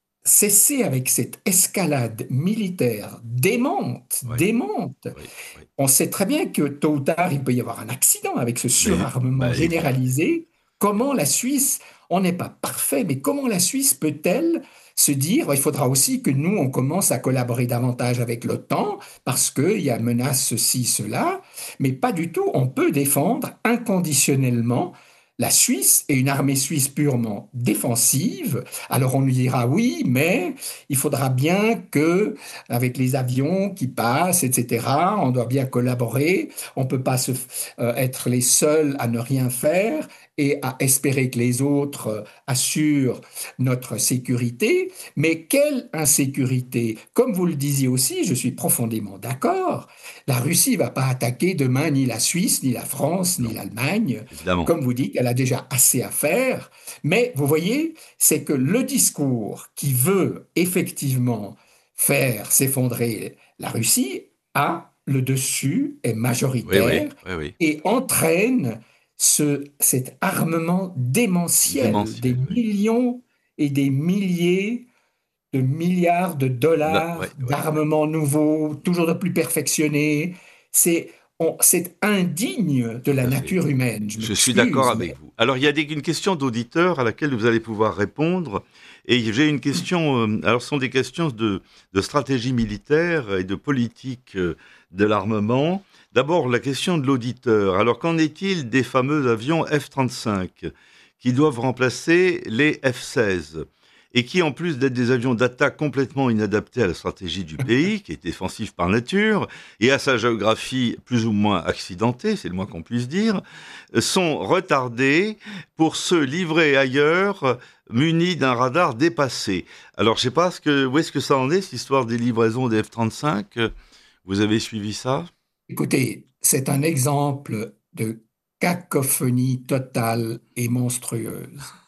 cesser avec cette escalade militaire démente, Oui, démente. oui, oui. On sait très bien que tôt ou tard, il peut y avoir un accident avec ce Mais, surarmement bah, évidemment. généralisé. Comment la Suisse, on n'est pas parfait, mais comment la Suisse peut-elle se dire, il faudra aussi que nous, on commence à collaborer davantage avec l'OTAN parce qu'il y a menace ceci, cela, mais pas du tout. On peut défendre inconditionnellement la Suisse et une armée suisse purement défensive. Alors on nous dira oui, mais il faudra bien que avec les avions qui passent, et cetera. On doit bien collaborer. On ne peut pas se, euh, être les seuls à ne rien faire et à espérer que les autres euh, assurent notre sécurité. Mais quelle insécurité! Comme vous le disiez aussi, je suis profondément d'accord. La Russie ne va pas attaquer demain ni la Suisse, ni la France, ni Non, l'Allemagne. évidemment. Comme vous dites, elle a déjà assez à faire. Mais vous voyez, c'est que le discours qui veut effectivement faire s'effondrer la Russie a le dessus, est Oui, oui, majoritaire oui, oui. et entraîne ce, cet armement démentiel des Démentiel, oui. millions et des milliers de milliards de Là, ouais, dollars ouais. d'armements nouveaux, toujours de plus perfectionnés. C'est on- c'est indigne de Tout la à fait. nature humaine. Je Je suis d'accord m'excuse, avec mais vous. Alors, il y a des- une question d'auditeur à laquelle vous allez pouvoir répondre. Et j'ai une question, euh, alors ce sont des questions de, de stratégie militaire et de politique euh, de l'armement. D'abord, la question de l'auditeur. Alors, qu'en est-il des fameux avions F trente-cinq qui doivent remplacer les F seize et qui, en plus d'être des avions d'attaque complètement inadaptés à la stratégie du pays, qui est défensif par nature, et à sa géographie plus ou moins accidentée, c'est le moins qu'on puisse dire, sont retardés pour se livrer ailleurs munis d'un radar dépassé. Alors, je ne sais pas ce que, où est-ce que ça en est, cette histoire des livraisons des F trente-cinq. Vous avez suivi ça? écoutez, c'est un exemple de cacophonie totale et monstrueuse.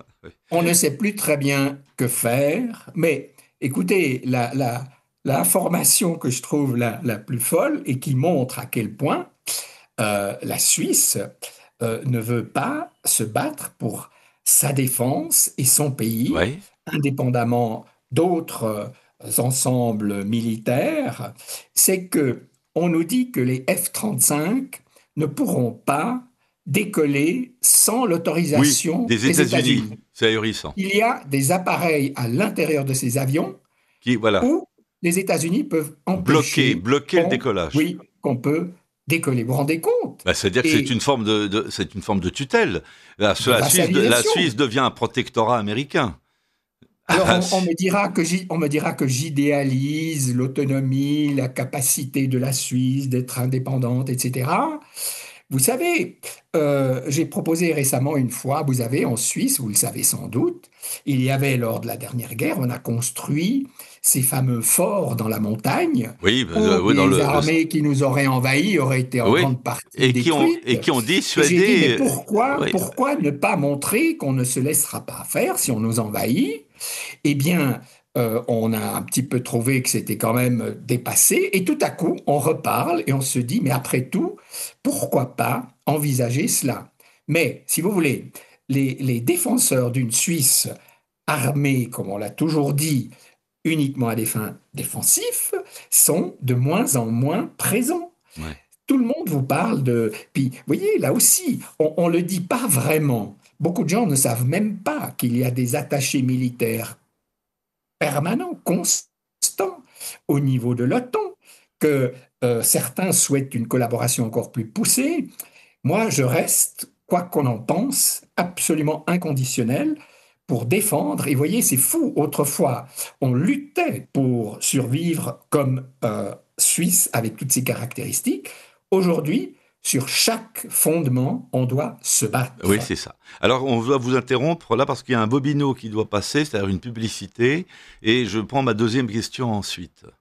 On ne sait plus très bien que faire, mais écoutez, la, la, l'information que je trouve la, la plus folle et qui montre à quel point euh, la Suisse euh, ne veut pas se battre pour sa défense et son pays, Oui. indépendamment d'autres euh, ensembles militaires, c'est que on nous dit que les F trente-cinq ne pourront pas décoller sans Oui, l'autorisation des des États-Unis. États-Unis. C'est ahurissant. Il y a des appareils à l'intérieur de ces avions Qui, voilà, où les États-Unis peuvent bloquer, empêcher bloquer le qu'on, décollage. oui, qu'on peut décoller. Vous vous rendez compte? Bah, c'est-à-dire que c'est Et une forme de, de- c'est une forme de tutelle. La, de la Suisse, de- la vassalisation. Suisse devient un protectorat américain. Alors Ah, on, on c'est- me dira que j'y- on me dira que j'idéalise l'autonomie, la capacité de la Suisse d'être indépendante, et cetera. Vous savez, euh, j'ai proposé récemment une fois, vous avez en Suisse, vous le savez sans doute, il y avait lors de la dernière guerre, on a construit ces fameux forts dans la montagne oui, bah, euh, où oui, dans les le, le- armées qui nous auraient envahis auraient été en oui, grande partie et qui ont, détruites. et qui ont Et j'ai dit, mais dissuadé, euh, pourquoi, oui, pourquoi ne pas montrer qu'on ne se laissera pas faire si on nous envahit? Eh bien, euh, on a un petit peu trouvé que c'était quand même dépassé, et tout à coup, on reparle et on se dit, mais après tout, pourquoi pas envisager cela? Mais, si vous voulez, les, les défenseurs d'une Suisse armée, comme on l'a toujours dit, uniquement à des fins défensives, sont de moins en moins présents. ouais. Tout le monde vous parle de... Puis, vous voyez, là aussi, on ne le dit pas vraiment. Beaucoup de gens ne savent même pas qu'il y a des attachés militaires permanent, constant au niveau de l'OTAN, que euh, certains souhaitent une collaboration encore plus poussée. Moi, je reste, quoi qu'on en pense, absolument inconditionnel pour défendre. Et voyez, c'est fou. Autrefois, on luttait pour survivre comme euh, Suisse avec toutes ses caractéristiques. Aujourd'hui, sur chaque fondement, on doit se Oui, battre. c'est ça. Alors, on va vous interrompre là parce qu'il y a un bobino qui doit passer, c'est-à-dire une publicité, et je prends ma deuxième question ensuite.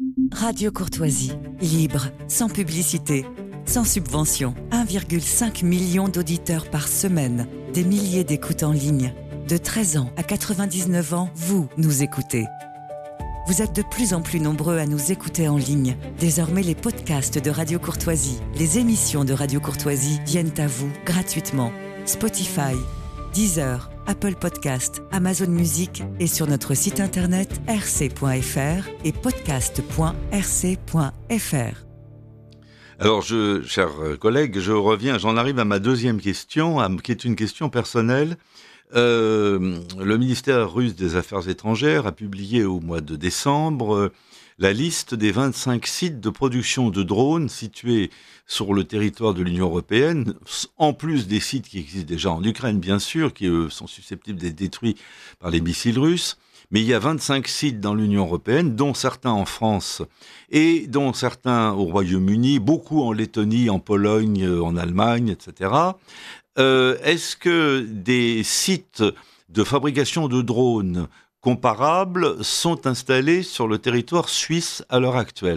Radio Courtoisie, libre, sans publicité, sans subvention. un virgule cinq million d'auditeurs par semaine, des milliers d'écoutes en ligne. De treize ans à quatre-vingt-dix-neuf ans, vous nous écoutez. Vous êtes de plus en plus nombreux à nous écouter en ligne. Désormais, les podcasts de Radio Courtoisie, les émissions de Radio Courtoisie viennent à vous gratuitement. Spotify, Deezer, Apple Podcast, Amazon Music et sur notre site internet r c point f r et podcast point r c point f r. Alors, je, chers collègues, je reviens, j'en arrive à ma deuxième question, à, qui est une question personnelle. Euh, le ministère russe des Affaires étrangères a publié au mois de décembre euh, la liste des vingt-cinq sites de production de drones situés sur le territoire de l'Union européenne, en plus des sites qui existent déjà en Ukraine, bien sûr, qui eux, sont susceptibles d'être détruits par les missiles russes. Mais il y a vingt-cinq sites dans l'Union européenne, dont certains en France et dont certains au Royaume-Uni, beaucoup en Lettonie, en Pologne, en Allemagne, et cetera. Euh, est-ce que des sites de fabrication de drones comparables sont installés sur le territoire suisse à l'heure actuelle ?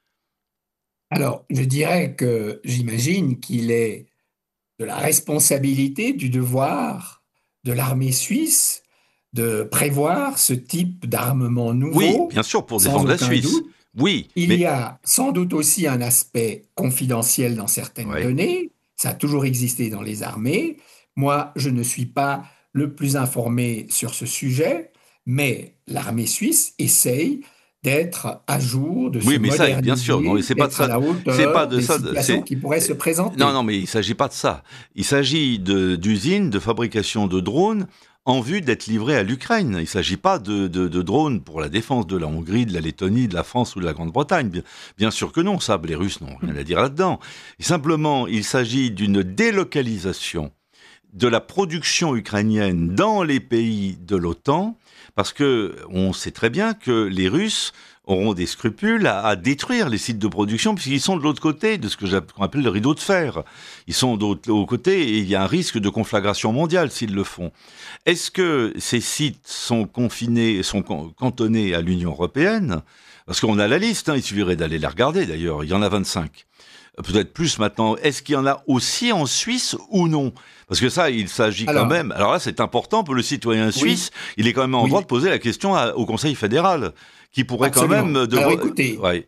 Alors, je dirais que j'imagine qu'il est de la responsabilité, du devoir de l'armée suisse de prévoir ce type d'armement nouveau. Oui, bien sûr, pour défendre la Suisse. Doute. Oui, Il mais... y a sans doute aussi un aspect confidentiel dans certaines ouais. données. Ça a toujours existé dans les armées. Moi, je ne suis pas le plus informé sur ce sujet, mais l'armée suisse essaye d'être à jour, de oui, se mais moderniser, ça, bien sûr, non, c'est pas de ça, à la hauteur c'est pas de des ça, situations c'est, qui pourraient se présenter. Non, non, mais il s'agit pas de ça. Il s'agit de, d'usines de fabrication de drones en vue d'être livrés à l'Ukraine. Il s'agit pas de, de, de drones pour la défense de la Hongrie, de la Lettonie, de la France ou de la Grande-Bretagne. Bien, bien sûr que non, ça, les Russes n'ont rien à dire là-dedans. Et simplement, il s'agit d'une délocalisation de la production ukrainienne dans les pays de l'OTAN, parce que on sait très bien que les Russes auront des scrupules à, à détruire les sites de production, puisqu'ils sont de l'autre côté de ce que qu'on appelle le rideau de fer. Ils sont de l'autre côté et il y a un risque de conflagration mondiale s'ils le font. Est-ce que ces sites sont confinés, sont cantonnés à l'Union européenne ? Parce qu'on a la liste, hein, il suffirait d'aller la regarder d'ailleurs, il y en a vingt-cinq. Peut-être plus maintenant. Est-ce qu'il y en a aussi en Suisse ou non ? Parce que ça, il s'agit alors, quand même... Alors là, c'est important pour le citoyen suisse. Oui, il est quand même en oui. droit de poser la question à, au Conseil fédéral, qui pourrait Absolument. quand même... De... Alors écoutez, ouais.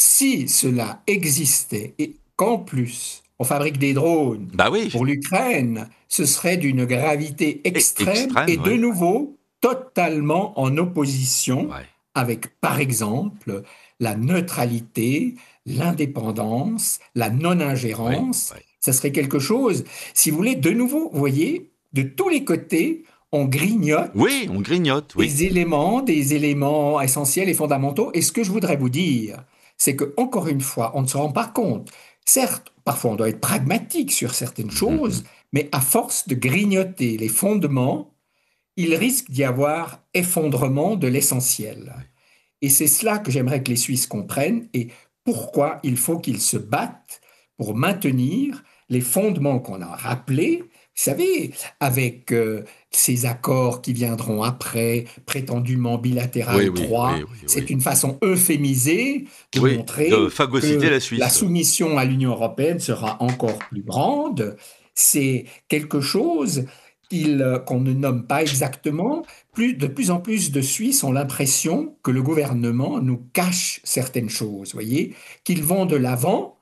si cela existait et qu'en plus on fabrique des drones bah oui. pour l'Ukraine, ce serait d'une gravité extrême, extrême et de ouais. nouveau totalement en opposition ouais. avec, par exemple, la neutralité, l'indépendance, la non-ingérence. Oui, oui. Ça serait quelque chose, si vous voulez, de nouveau, vous voyez, de tous les côtés, on grignote. Oui, on grignote, oui. Des éléments, des éléments essentiels et fondamentaux. Et ce que je voudrais vous dire, c'est que, encore une fois, on ne se rend pas compte. Certes, parfois on doit être pragmatique sur certaines choses, mm-hmm. mais à force de grignoter les fondements, il risque d'y avoir effondrement de l'essentiel. Oui. Et c'est cela que j'aimerais que les Suisses comprennent et pourquoi il faut qu'ils se battent pour maintenir les fondements qu'on a rappelés. Vous savez, avec euh, ces accords qui viendront après, prétendument bilatérales oui, oui, trois, oui, oui, oui. c'est une façon euphémisée de oui, montrer de phagocyter que la Suisse. La soumission à l'Union européenne sera encore plus grande. C'est quelque chose qu'il, qu'on ne nomme pas exactement. Plus, de plus en plus de Suisses ont l'impression que le gouvernement nous cache certaines choses, voyez, qu'ils vont de l'avant,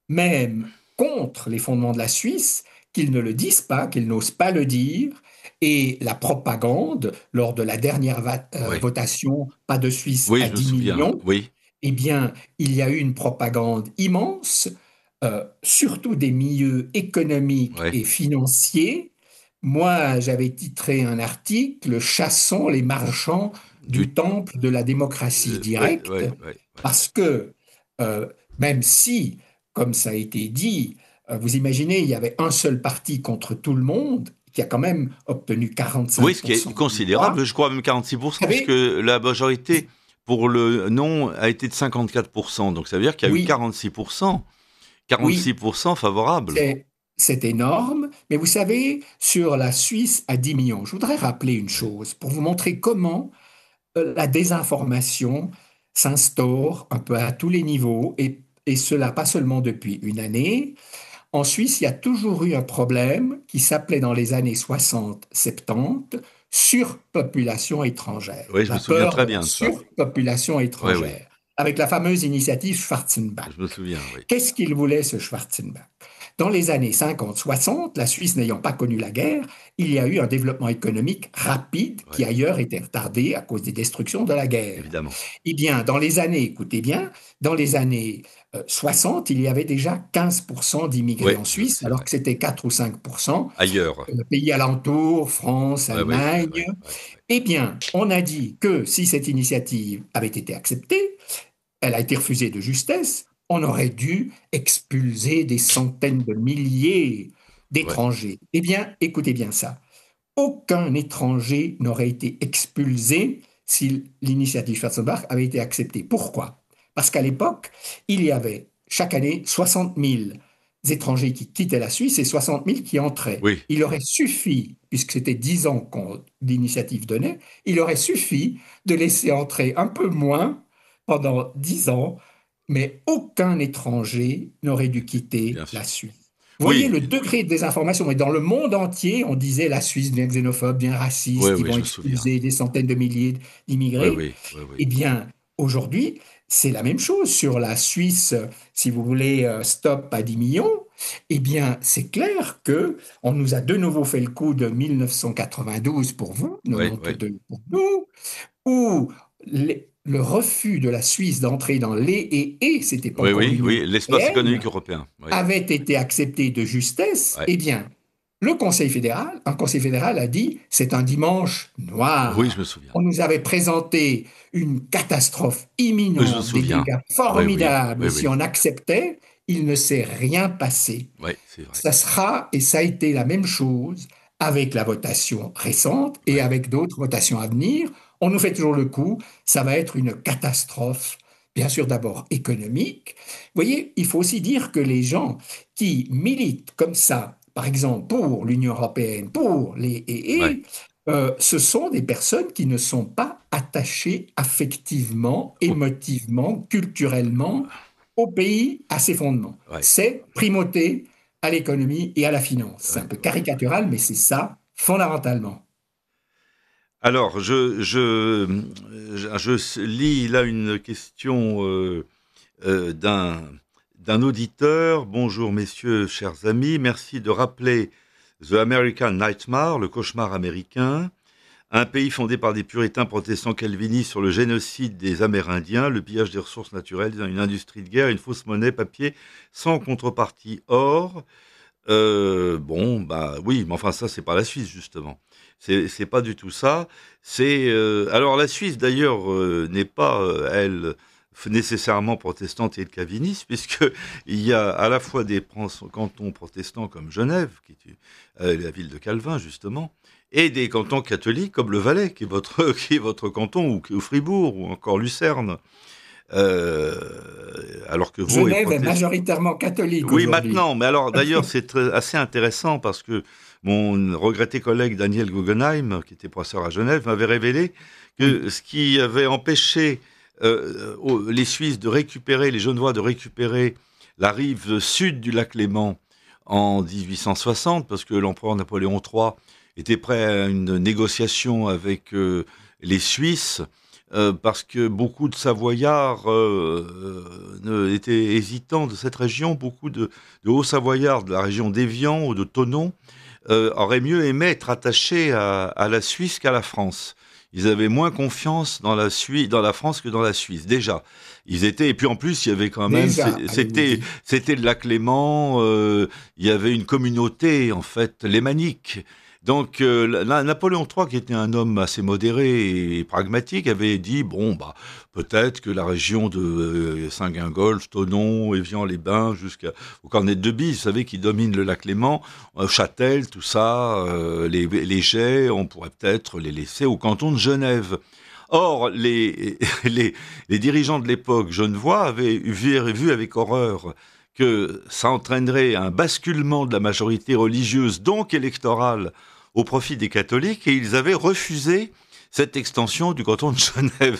même contre les fondements de la Suisse, qu'ils ne le disent pas, qu'ils n'osent pas le dire. Et la propagande, lors de la dernière va- euh, oui. votation, pas de Suisse oui, à dix millions, oui. eh bien, il y a eu une propagande immense, euh, surtout des milieux économiques oui. et financiers. Moi, j'avais titré un article « Chassons les marchands du, du temple de la démocratie euh, directe oui, oui, oui, » parce que euh, même si, comme ça a été dit, euh, vous imaginez, il y avait un seul parti contre tout le monde qui a quand même obtenu quarante-cinq pour cent. Oui, ce qui est considérable, je crois même quarante-six pour cent, parce que la majorité pour le non a été de cinquante-quatre pour cent. Donc ça veut dire qu'il y a oui. eu quarante-six pour cent. quarante-six pour cent oui. favorables. C'est, c'est énorme, mais vous savez, sur la Suisse à dix millions, je voudrais rappeler une chose pour vous montrer comment euh, la désinformation, s'instaure un peu à tous les niveaux, et, et cela pas seulement depuis une année. En Suisse, il y a toujours eu un problème qui s'appelait dans les années soixante soixante-dix surpopulation étrangère. Oui, je me La souviens peur très de la bien de ça. surpopulation Oui, oui, étrangère, avec la fameuse initiative Schwarzenbach. je me souviens, oui. Qu'est-ce qu'il voulait, ce Schwarzenbach? Dans les années cinquante soixante, la Suisse n'ayant pas connu la guerre, il y a eu un développement économique rapide Ouais, qui ailleurs était retardé à cause des destructions de la guerre. évidemment. Eh bien, dans les années, écoutez bien, dans les années euh, soixante, il y avait déjà quinze pour cent d'immigrés Oui, en Suisse, c'est alors vrai. que c'était quatre ou cinq pour cent. Ailleurs. Le pays alentour, France, Oui, oui, oui, Allemagne. oui, oui, oui. Eh bien, on a dit que si cette initiative avait été acceptée, elle a été refusée de justesse, on aurait dû expulser des centaines de milliers Ouais. d'étrangers. Eh bien, écoutez bien ça. Aucun étranger n'aurait été expulsé si l'initiative Schwarzenbach avait été acceptée. Pourquoi? Parce qu'à l'époque, il y avait chaque année soixante mille étrangers qui quittaient la Suisse et soixante mille qui entraient. Oui, Il aurait suffi, puisque c'était dix ans qu'on l'initiative donnait, il aurait suffi de laisser entrer un peu moins pendant dix ans, mais aucun étranger n'aurait dû quitter bien la sûr. Suisse. Vous voyez Oui, le degré de désinformation. Et dans le monde entier, on disait la Suisse bien xénophobe, bien oui, raciste, ils oui, vont je me souviens. expulser des centaines de milliers Oui, d'immigrés. oui, oui, oui. Eh bien, aujourd'hui, c'est la même chose sur la Suisse. Si vous voulez, euh, stop à dix millions. Eh bien, c'est clair que on nous a de nouveau fait le coup de mille neuf cent quatre-vingt-douze pour vous, Oui, oui. quatre-vingt-douze pour nous, où les- le refus de la Suisse d'entrer dans l'E E E, c'était pas Oui, encore oui, l'Union oui, l'espace économique européenne, européen. Oui, avait été accepté de justesse, ouais. eh bien, le Conseil fédéral, un Conseil fédéral a dit c'est un dimanche Oui, je me noir. souviens. On nous avait présenté une catastrophe Oui, je me imminente, des souviens. dégâts Oui, oui, oui, formidables si oui. on acceptait. Il ne s'est rien passé. Oui, c'est vrai. Ça sera, et ça a été la même chose avec la votation récente et Ouais. avec d'autres votations à venir. On nous fait toujours le coup, ça va être une catastrophe, bien sûr d'abord économique. Vous voyez, il faut aussi dire que les gens qui militent comme ça, par exemple pour l'Union européenne, pour les Ouais. et, euh, ce sont des personnes qui ne sont pas attachées affectivement, Oh, émotivement, culturellement au pays, à ses fondements. ouais. C'est primauté à l'économie et à la finance. C'est Ouais, un peu ouais, ouais. caricatural, mais c'est ça, fondamentalement. Alors, je, je, je, je lis là une question euh, euh, d'un, d'un auditeur. Bonjour messieurs, chers amis, merci de rappeler The American Nightmare, le cauchemar américain, un pays fondé par des puritains protestants calvinistes sur le génocide des Amérindiens, le pillage des ressources naturelles, une industrie de guerre, une fausse monnaie papier sans contrepartie or. Euh, bon, bah oui, mais enfin ça c'est pas la Suisse justement. C'est c'est pas du tout ça. C'est euh, alors la Suisse d'ailleurs euh, n'est pas euh, elle nécessairement protestante et calviniste puisque il y a à la fois des cantons protestants comme Genève, qui est euh, la ville de Calvin justement, et des cantons catholiques comme le Valais, qui est votre qui est votre canton, ou, ou Fribourg ou encore Lucerne. Euh, alors que Vaud est Genève est protestant. majoritairement catholique Oui, aujourd'hui. maintenant. Mais alors, d'ailleurs, c'est très- assez intéressant parce que mon regretté collègue Daniel Guggenheim, qui était professeur à Genève, m'avait révélé que Oui. ce qui avait empêché euh, les Suisses de récupérer, les Genevois de récupérer la rive sud du lac Léman en dix-huit cent soixante, parce que l'empereur Napoléon trois était prêt à une négociation avec euh, les Suisses, Euh, parce que beaucoup de Savoyards euh, euh, étaient hésitants de cette région, beaucoup de, de Hauts-Savoyards de la région d'Évian ou de Thonon euh, auraient mieux aimé être attachés à, à la Suisse qu'à la France. Ils avaient moins confiance dans la, Suisse, dans la France que dans la Suisse, déjà. Ils étaient, et puis en plus, il y avait quand même, Déjà, c'était, c'était le lac Léman, euh, il y avait une communauté, en fait, lémanique. Donc, euh, Napoléon trois, qui était un homme assez modéré et pragmatique, avait dit, bon, bah, peut-être que la région de euh, Saint-Gingolph, Thonon, Évian-les-Bains, jusqu'au Cornet de Bise, vous savez, qui domine le lac Léman, euh, Châtel, tout ça, euh, les, les jets, on pourrait peut-être les laisser au canton de Genève. Or, les, les, les dirigeants de l'époque genevois avaient vu, vu avec horreur que ça entraînerait un basculement de la majorité religieuse, donc électorale, au profit des catholiques, et ils avaient refusé cette extension du canton de Genève,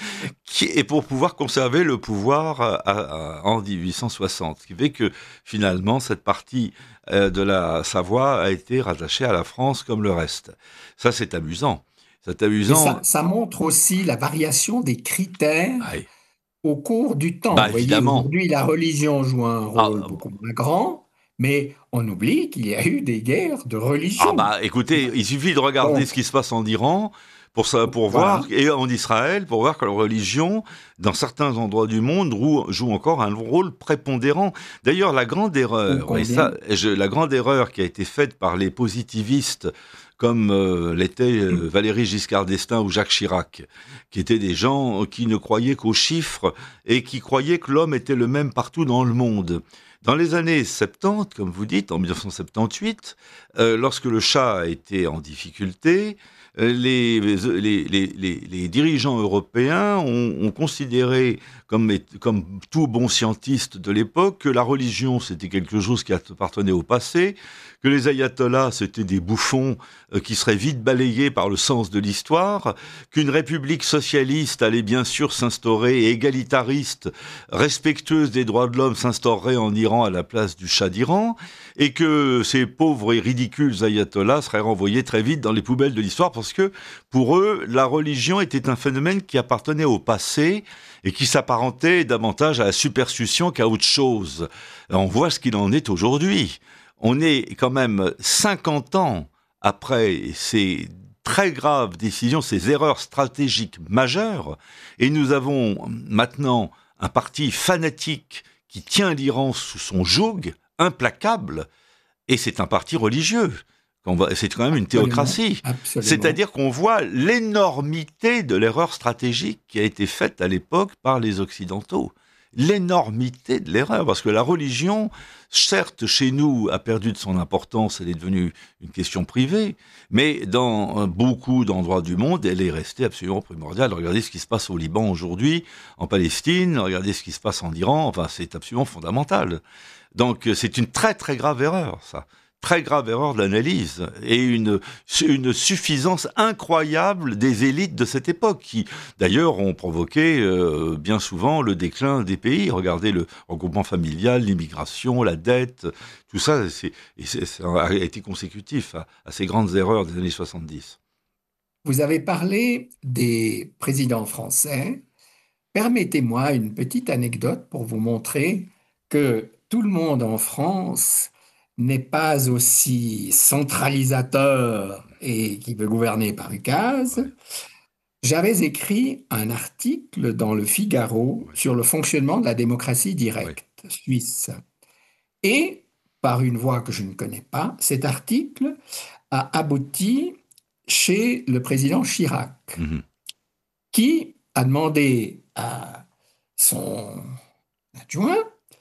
qui est pour pouvoir conserver le pouvoir à, à, en dix-huit cent soixante, ce qui fait que finalement cette partie euh, de la Savoie a été rattachée à la France comme le reste. Ça, c'est amusant. C'est amusant. Ça, ça montre aussi la variation des critères Aïe. au cours du temps. Bah, Vous voyez, évidemment. aujourd'hui, la religion joue un rôle Ah, beaucoup moins grand, mais on oublie qu'il y a eu des guerres de religion. Ah bah écoutez, il suffit de regarder Donc, ce qui se passe en Iran pour, ça, pour voilà. voir, et en Israël, pour voir que la religion, dans certains endroits du monde, joue, joue encore un rôle prépondérant. D'ailleurs, la grande erreur, et ça, je, la grande erreur qui a été faite par les positivistes, comme euh, l'était euh, Valéry Giscard d'Estaing ou Jacques Chirac, qui étaient des gens qui ne croyaient qu'aux chiffres et qui croyaient que l'homme était le même partout dans le monde. Dans les années soixante-dix, comme vous dites, en dix-neuf cent soixante-dix-huit, euh, lorsque le Shah était en difficulté, euh, les, les, les, les, les dirigeants européens ont, ont considéré, comme, comme tout bon scientiste de l'époque, que la religion, c'était quelque chose qui appartenait au passé, que les ayatollahs, c'était des bouffons euh, qui seraient vite balayés par le sens de l'histoire, qu'une république socialiste allait bien sûr s'instaurer, et égalitariste, respectueuse des droits de l'homme, s'instaurerait en Iran à la place du Shah d'Iran, et que ces pauvres et ridicules ayatollahs seraient renvoyés très vite dans les poubelles de l'histoire, parce que pour eux, la religion était un phénomène qui appartenait au passé, et qui s'apparentait davantage à la superstition qu'à autre chose. On voit ce qu'il en est aujourd'hui. On est quand même cinquante ans après ces très graves décisions, ces erreurs stratégiques majeures, et nous avons maintenant un parti fanatique qui tient l'Iran sous son joug, implacable, et c'est un parti religieux. C'est quand même une théocratie. Absolument. C'est-à-dire qu'on voit l'énormité de l'erreur stratégique qui a été faite à l'époque par les Occidentaux. L'énormité de l'erreur, parce que la religion, certes, chez nous, a perdu de son importance, elle est devenue une question privée, mais dans beaucoup d'endroits du monde, elle est restée absolument primordiale. Regardez ce qui se passe au Liban aujourd'hui, en Palestine, regardez ce qui se passe en Iran, enfin, c'est absolument fondamental. Donc, c'est une très très grave erreur, ça. Très grave erreur d'analyse et une, une suffisance incroyable des élites de cette époque qui, d'ailleurs, ont provoqué euh, bien souvent le déclin des pays. Regardez le regroupement familial, l'immigration, la dette, tout ça, c'est, c'est, ça a été consécutif à, à ces grandes erreurs des années soixante-dix. Vous avez parlé des présidents français. Permettez-moi une petite anecdote pour vous montrer que tout le monde en France n'est pas aussi centralisateur et qui veut gouverner par ukase. Ouais. J'avais écrit un article dans le Figaro Ouais. sur le fonctionnement de la démocratie directe ouais. suisse. Et, par une voie que je ne connais pas, cet article a abouti chez le président Chirac, mm-hmm. qui a demandé à son adjoint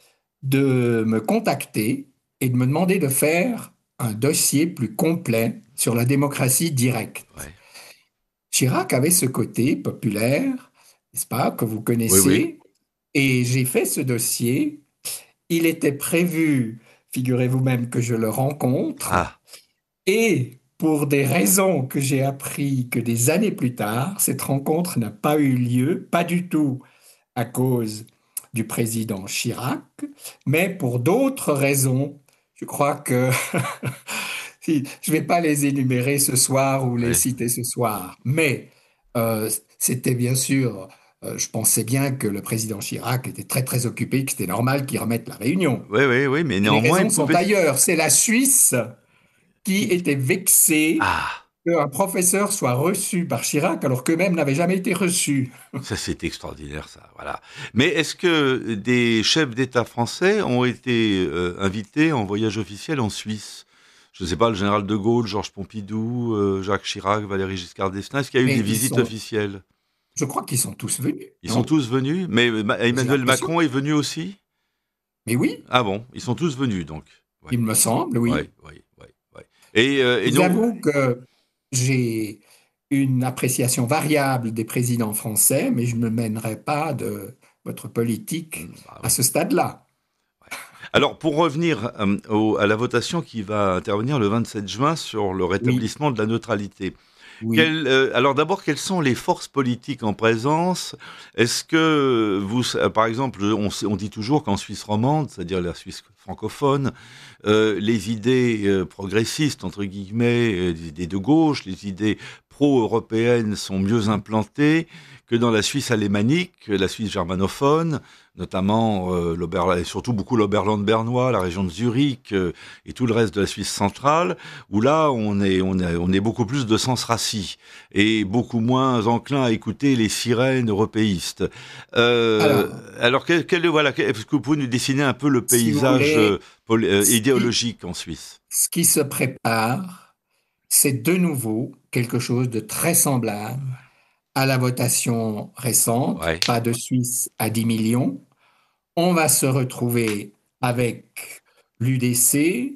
de me contacter et de me demander de faire un dossier plus complet sur la démocratie directe. Ouais. Chirac avait ce côté populaire, n'est-ce pas, que vous connaissez, oui, oui. Et j'ai fait ce dossier. Il était prévu, figurez-vous même, que je le rencontre. Ah. Et pour des raisons que j'ai appris que des années plus tard, cette rencontre n'a pas eu lieu, pas du tout à cause du président Chirac, mais pour d'autres raisons. Je crois que je ne vais pas les énumérer ce soir ou les oui. citer ce soir, mais euh, c'était bien sûr, euh, je pensais bien que le président Chirac était très très occupé, que c'était normal qu'il remette la réunion. Oui, oui, oui, mais néanmoins... Les raisons sont pouvait... ailleurs. C'est la Suisse qui était vexée ah. qu'un professeur soit reçu par Chirac alors qu'eux-mêmes n'avaient jamais été reçus. Ça, c'est extraordinaire, ça, voilà. Mais est-ce que des chefs d'État français ont été euh, invités en voyage officiel en Suisse ? Je ne sais pas, le général de Gaulle, Georges Pompidou, euh, Jacques Chirac, Valéry Giscard d'Estaing, est-ce qu'il y a eu mais des visites sont... officielles ? Je crois qu'ils sont tous venus. Ils non sont tous venus ? Mais Emmanuel Macron est venu aussi ? Mais oui. Ah bon, ils sont tous venus, donc. Ouais. Il me semble, oui. Oui, oui, oui. oui. Et, euh, et J'avoue donc... que j'ai une appréciation variable des présidents français, mais je ne me mènerai pas de votre politique bah, oui. à ce stade-là. Alors, pour revenir euh, au, à la votation qui va intervenir le vingt-sept juin sur le rétablissement oui. de la neutralité, Oui. Quel, euh, alors d'abord, quelles sont les forces politiques en présence? Est-ce que vous, euh, par exemple, on, on dit toujours qu'en Suisse romande, c'est-à-dire la Suisse francophone, euh, les idées euh, progressistes, entre guillemets, euh, les idées de gauche, les idées pro-européennes sont mieux implantées que dans la Suisse alémanique, la Suisse germanophone, notamment euh, l'Ober, et surtout beaucoup l'Oberland bernois, la région de Zurich euh, et tout le reste de la Suisse centrale, où là on est on est on est beaucoup plus de sens raci et beaucoup moins enclin à écouter les sirènes européistes. Euh, alors, alors quel, quel, voilà, est-ce que vous pouvez nous dessiner un peu le paysage si voulez, poli, euh, idéologique qui, en Suisse? Ce qui se prépare, c'est de nouveau quelque chose de très semblable à la votation récente, ouais. Pas de Suisse à dix millions. On va se retrouver avec l'U D C,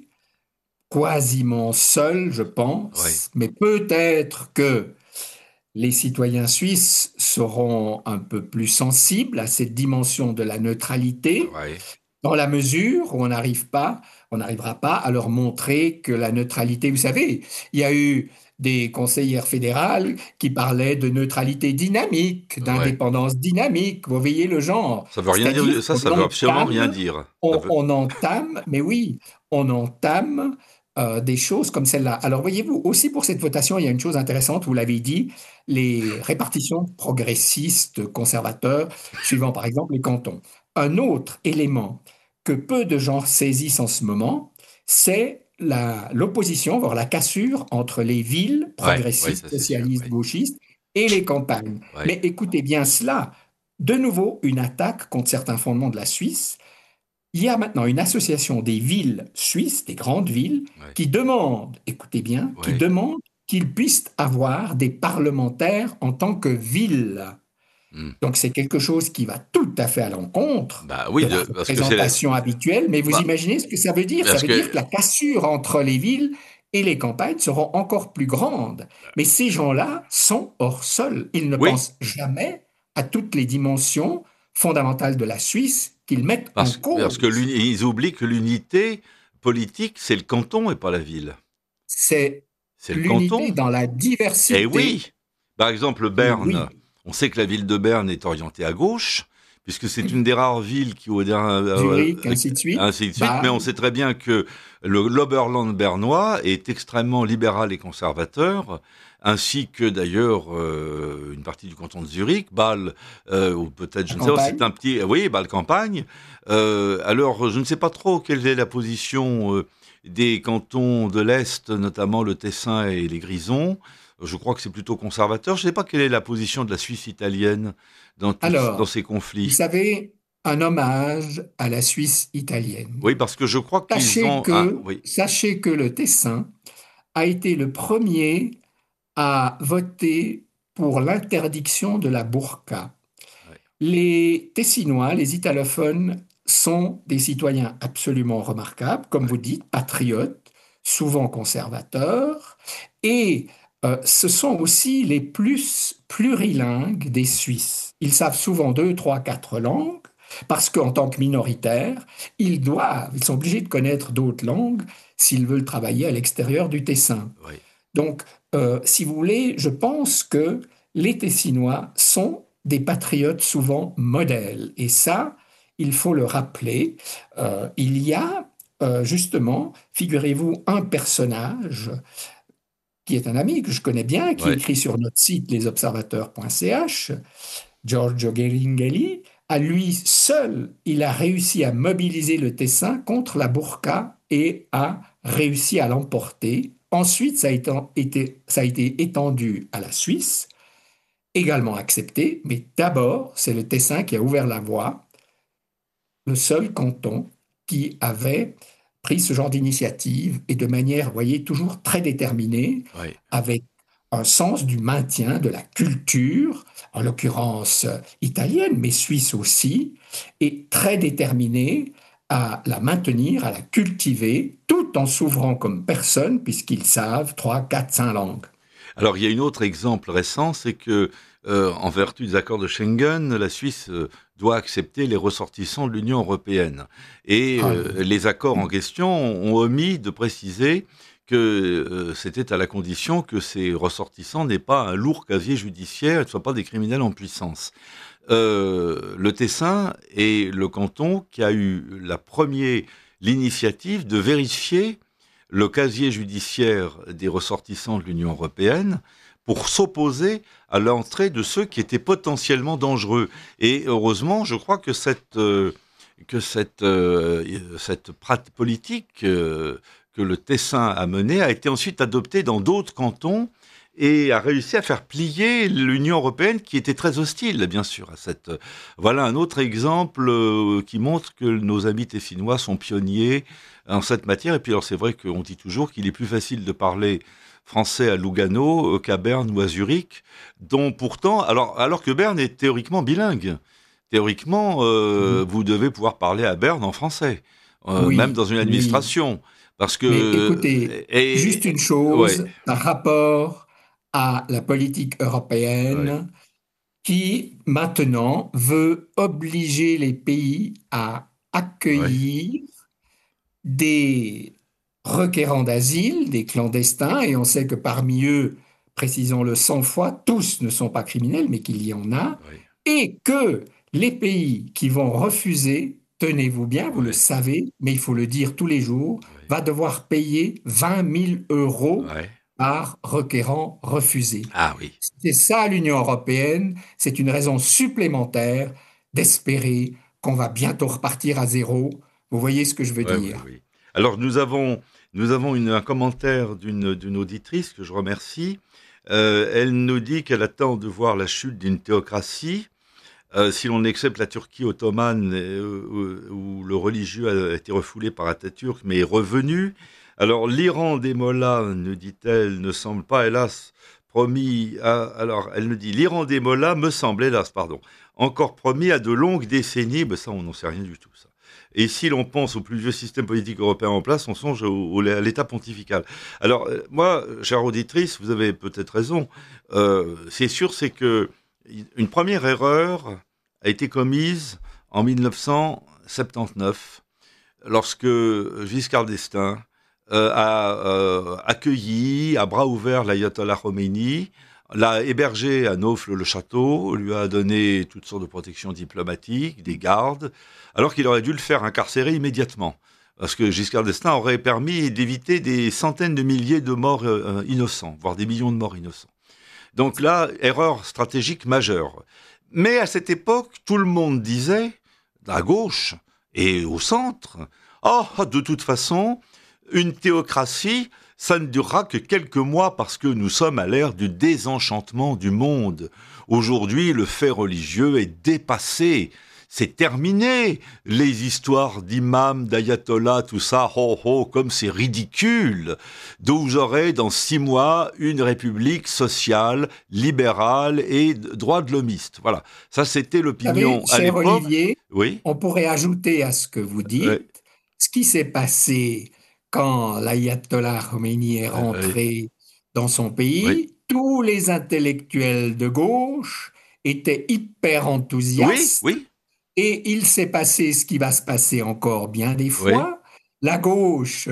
quasiment seul, je pense, ouais. Mais peut-être que les citoyens suisses seront un peu plus sensibles à cette dimension de la neutralité, ouais. Dans la mesure où on n'arrive pas, on n'arrivera pas à leur montrer que la neutralité, vous savez, il y a eu des conseillères fédérales qui parlaient de neutralité dynamique, d'indépendance ouais. dynamique. Vous voyez le genre. Ça veut rien dire. Ça, ça veut absolument rien dire. On, veut... on entame, mais oui, on entame euh, des choses comme celle-là. Alors, voyez-vous, aussi pour cette votation, il y a une chose intéressante. Vous l'avez dit, les répartitions progressistes, conservateurs, suivant par exemple les cantons. Un autre élément que peu de gens saisissent en ce moment, c'est La, l'opposition, voire la cassure entre les villes progressistes, ouais, ouais, socialistes, sûr, ouais. gauchistes et les campagnes. Ouais. Mais écoutez bien cela, de nouveau une attaque contre certains fondements de la Suisse. Il y a maintenant une association des villes suisses, des grandes villes, ouais. qui demande, écoutez bien, ouais. qui demande qu'ils puissent avoir des parlementaires en tant que villes. Donc, c'est quelque chose qui va tout à fait à l'encontre bah oui, de la de, parce représentation que habituelle. Mais vous bah, imaginez ce que ça veut dire? Ça veut que... dire que la cassure entre les villes et les campagnes seront encore plus grandes. Mais ces gens-là sont hors sol. Ils ne oui. pensent jamais à toutes les dimensions fondamentales de la Suisse qu'ils mettent parce, en cause. Parce qu'ils oublient que l'unité politique, c'est le canton et pas la ville. C'est, c'est l'unité dans la diversité. Et oui. Par exemple, Berne... Oui. On sait que la ville de Berne est orientée à gauche, puisque c'est une des rares villes qui, au dernier, Zurich, euh, ainsi de suite. Ainsi de suite. Bah, mais on sait très bien que le l'Oberland bernois est extrêmement libéral et conservateur, ainsi que d'ailleurs euh, une partie du canton de Zurich, Bâle, euh, ou peut-être, je ne sais pas, c'est un petit, oui, Bâle campagne. Euh, alors, je ne sais pas trop quelle est la position euh, des cantons de l'Est, notamment le Tessin et les Grisons. Je crois que c'est plutôt conservateur. Je ne sais pas quelle est la position de la Suisse italienne dans, tout, Alors, dans ces conflits. Vous savez, un hommage à la Suisse italienne. Oui, parce que je crois qu'ils sachez ont... Que, ah, oui. Sachez que le Tessin a été le premier à voter pour l'interdiction de la burqa. Oui. Les Tessinois, les italophones, sont des citoyens absolument remarquables, comme oui. vous dites, patriotes, souvent conservateurs, et... Euh, ce sont aussi les plus plurilingues des Suisses. Ils savent souvent deux, trois, quatre langues, parce qu'en tant que minoritaires, ils doivent, ils sont obligés de connaître d'autres langues s'ils veulent travailler à l'extérieur du Tessin. Oui. Donc, euh, si vous voulez, je pense que les Tessinois sont des patriotes souvent modèles. Et ça, il faut le rappeler. Euh, il y a, euh, justement, figurez-vous, un personnage qui est un ami que je connais bien, qui ouais. écrit sur notre site les observateurs point c h, Giorgio Gheringhelli. À lui seul, il a réussi à mobiliser le Tessin contre la burqa et a réussi à l'emporter. Ensuite, ça a été, ça a été étendu à la Suisse, également accepté, mais d'abord, c'est le Tessin qui a ouvert la voie, le seul canton qui avait pris ce genre d'initiative et de manière, vous voyez, toujours très déterminée, oui. avec un sens du maintien de la culture, en l'occurrence italienne, mais suisse aussi, et très déterminée à la maintenir, à la cultiver, tout en s'ouvrant comme personne, puisqu'ils savent trois, quatre, cinq langues. Alors, il y a un autre exemple récent, c'est que, euh, en vertu des accords de Schengen, la Suisse euh, doit accepter les ressortissants de l'Union européenne. Et euh, ah, les accords en question ont omis de préciser que euh, c'était à la condition que ces ressortissants n'aient pas un lourd casier judiciaire et ne soient pas des criminels en puissance. Euh, le Tessin est le canton qui a eu la première l'initiative de vérifier le casier judiciaire des ressortissants de l'Union européenne pour s'opposer à l'entrée de ceux qui étaient potentiellement dangereux. Et heureusement, je crois que cette, euh, que cette, euh, cette prat- politique euh, que le Tessin a menée a été ensuite adoptée dans d'autres cantons et a réussi à faire plier l'Union européenne qui était très hostile, bien sûr, à cette... Voilà un autre exemple euh, qui montre que nos amis tessinois sont pionniers en cette matière. Et puis alors c'est vrai qu'on dit toujours qu'il est plus facile de parler français à Lugano qu'à Berne ou à Zurich, dont pourtant... Alors, alors que Berne est théoriquement bilingue. Théoriquement, euh, mmh. vous devez pouvoir parler à Berne en français, euh, oui, même dans une administration. Oui. Parce que... Mais écoutez, et, juste une chose, ouais. par rapport à la politique européenne ouais. qui, maintenant, veut obliger les pays à accueillir ouais. des requérants d'asile, des clandestins, et on sait que parmi eux, précisons-le cent fois, tous ne sont pas criminels, mais qu'il y en a, ouais. et que les pays qui vont refuser, tenez-vous bien, vous ouais. le savez, mais il faut le dire tous les jours, ouais. va devoir payer vingt mille euros ouais. par requérant refusé. Ah oui. C'est ça l'Union européenne, c'est une raison supplémentaire d'espérer qu'on va bientôt repartir à zéro. Vous voyez ce que je veux ouais, dire. Oui, oui. Alors nous avons, nous avons une, un commentaire d'une, d'une auditrice que je remercie. Euh, elle nous dit qu'elle attend de voir la chute d'une théocratie. Euh, si l'on accepte la Turquie ottomane euh, où le religieux a été refoulé par Atatürk mais est revenu. Alors l'Iran des mollahs, nous dit-elle, ne semble pas, hélas, promis à... Alors elle nous dit, l'Iran des mollahs me semble, hélas, pardon, encore promis à de longues décennies, ben ça on n'en sait rien du tout ça. Et si l'on pense au plus vieux système politique européen en place, on songe au, au, à l'État pontifical. Alors euh, moi, chère auditrice, vous avez peut-être raison, euh, c'est sûr, c'est que une première erreur a été commise en dix-neuf cent soixante-dix-neuf, lorsque Giscard d'Estaing euh, a euh, accueilli à bras ouverts l'ayatollah Khomeini, l'a hébergé à Naufle-le-Château, lui a donné toutes sortes de protections diplomatiques, des gardes, alors qu'il aurait dû le faire incarcérer immédiatement. Parce que Giscard d'Estaing aurait permis d'éviter des centaines de milliers de morts euh, innocents, voire des millions de morts innocents. Donc là, erreur stratégique majeure. Mais à cette époque, tout le monde disait, à gauche et au centre, « Oh, de toute façon, une théocratie, ça ne durera que quelques mois parce que nous sommes à l'ère du désenchantement du monde. Aujourd'hui, le fait religieux est dépassé. C'est terminé, les histoires d'imams, d'ayatollahs, tout ça, ho ho, comme c'est ridicule. Donc vous aurez dans six mois une république sociale, libérale et droit de l'homiste. Voilà, ça c'était l'opinion à l'époque. Olivier, oui. On pourrait ajouter à ce que vous dites, oui. ce qui s'est passé quand l'ayatollah Khomeini est rentré oui. dans son pays, oui. tous les intellectuels de gauche étaient hyper enthousiastes. Oui, oui. Et il s'est passé ce qui va se passer encore bien des fois. Oui. La gauche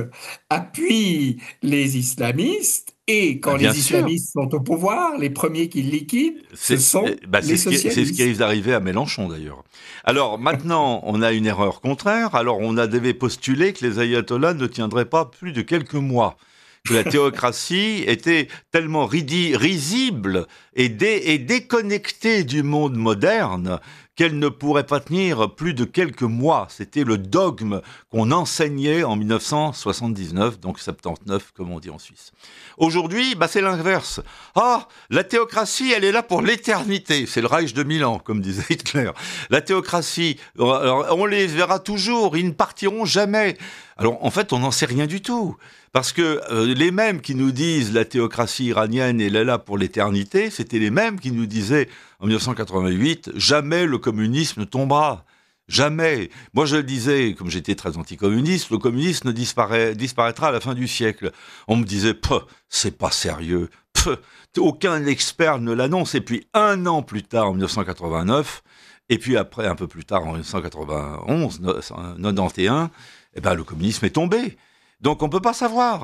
appuie les islamistes et quand bah, les islamistes sûr. sont au pouvoir, les premiers qui liquident, ce sont bah, les c'est socialistes. Ce qui, c'est ce qui risque d'arriver à Mélenchon d'ailleurs. Alors maintenant, on a une erreur contraire. Alors on a devait postuler que les ayatollahs ne tiendraient pas plus de quelques mois. Que la théocratie était tellement ridi- risible et, dé- et déconnectée du monde moderne qu'elle ne pourrait pas tenir plus de quelques mois. C'était le dogme qu'on enseignait en dix-neuf cent soixante-dix-neuf, donc soixante-dix-neuf comme on dit en Suisse. Aujourd'hui, bah, c'est l'inverse. Ah, la théocratie, elle est là pour l'éternité. C'est le Reich de Milan, comme disait Hitler. La théocratie, on les verra toujours, ils ne partiront jamais. Alors en fait, on n'en sait rien du tout. Parce que euh, les mêmes qui nous disent la théocratie iranienne elle est là pour l'éternité, c'était les mêmes qui nous disaient en dix-neuf cent quatre-vingt-huit jamais le communisme ne tombera, jamais. Moi je le disais, comme j'étais très anticommuniste, le communisme ne disparaît, disparaîtra à la fin du siècle. On me disait c'est pas sérieux, Pff, aucun expert ne l'annonce. Et puis un an plus tard, en dix-neuf cent quatre-vingt-neuf, et puis après un peu plus tard en dix-neuf cent quatre-vingt-onze, quatre-vingt-onze, eh ben le communisme est tombé. Donc on ne peut pas savoir.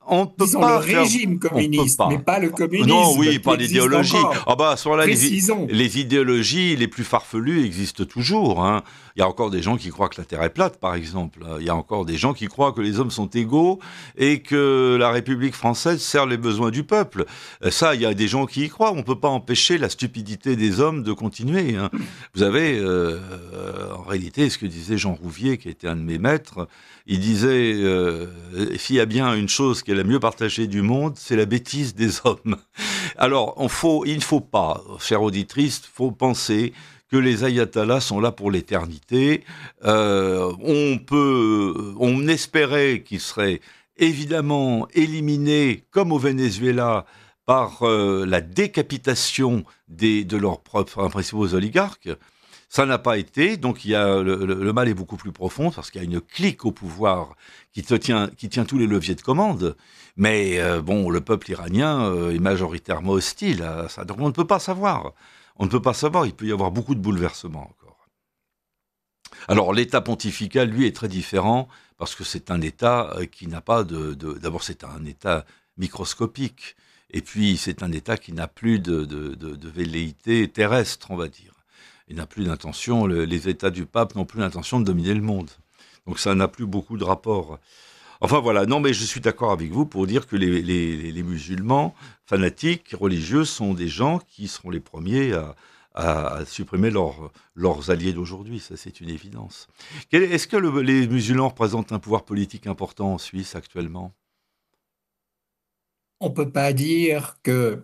on peut Disons pas le faire... régime communiste, pas. mais pas le communisme. Non, oui, pas l'idéologie. Ah bah, à ce moment-là, les, les idéologies les plus farfelues existent toujours. Hein. Il y a encore des gens qui croient que la Terre est plate, par exemple. Il y a encore des gens qui croient que les hommes sont égaux et que la République française sert les besoins du peuple. Ça, il y a des gens qui y croient. On ne peut pas empêcher la stupidité des hommes de continuer. Hein. Vous avez, euh, en réalité, ce que disait Jean Rouvier, qui était un de mes maîtres, il disait euh, « S'il y a bien une chose qui est la mieux partagée du monde, c'est la bêtise des hommes. » Alors, on faut, il ne faut pas, chère auditrice, il faut penser que les ayatollahs sont là pour l'éternité. Euh, on peut, on espérait qu'ils seraient évidemment éliminés, comme au Venezuela, par euh, la décapitation des, de leurs propres principaux oligarques. Ça n'a pas été, donc il y a le, le, le mal est beaucoup plus profond parce qu'il y a une clique au pouvoir qui te tient, qui tient tous les leviers de commande. Mais euh, bon, le peuple iranien euh, est majoritairement hostile à ça, donc on ne peut pas savoir. On ne peut pas savoir. Il peut y avoir beaucoup de bouleversements encore. Alors l'État pontifical, lui, est très différent parce que c'est un État qui n'a pas de, de d'abord c'est un État microscopique et puis c'est un État qui n'a plus de, de, de, de velléité terrestre, on va dire. Il n'a plus d'intention, le, les États du pape n'ont plus l'intention de dominer le monde. Donc ça n'a plus beaucoup de rapport. Enfin voilà, non mais je suis d'accord avec vous pour dire que les, les, les musulmans fanatiques, religieux, sont des gens qui seront les premiers à, à, à supprimer leur, leurs alliés d'aujourd'hui, ça c'est une évidence. Quel, est-ce que le, les musulmans représentent un pouvoir politique important en Suisse actuellement ? On ne peut pas dire que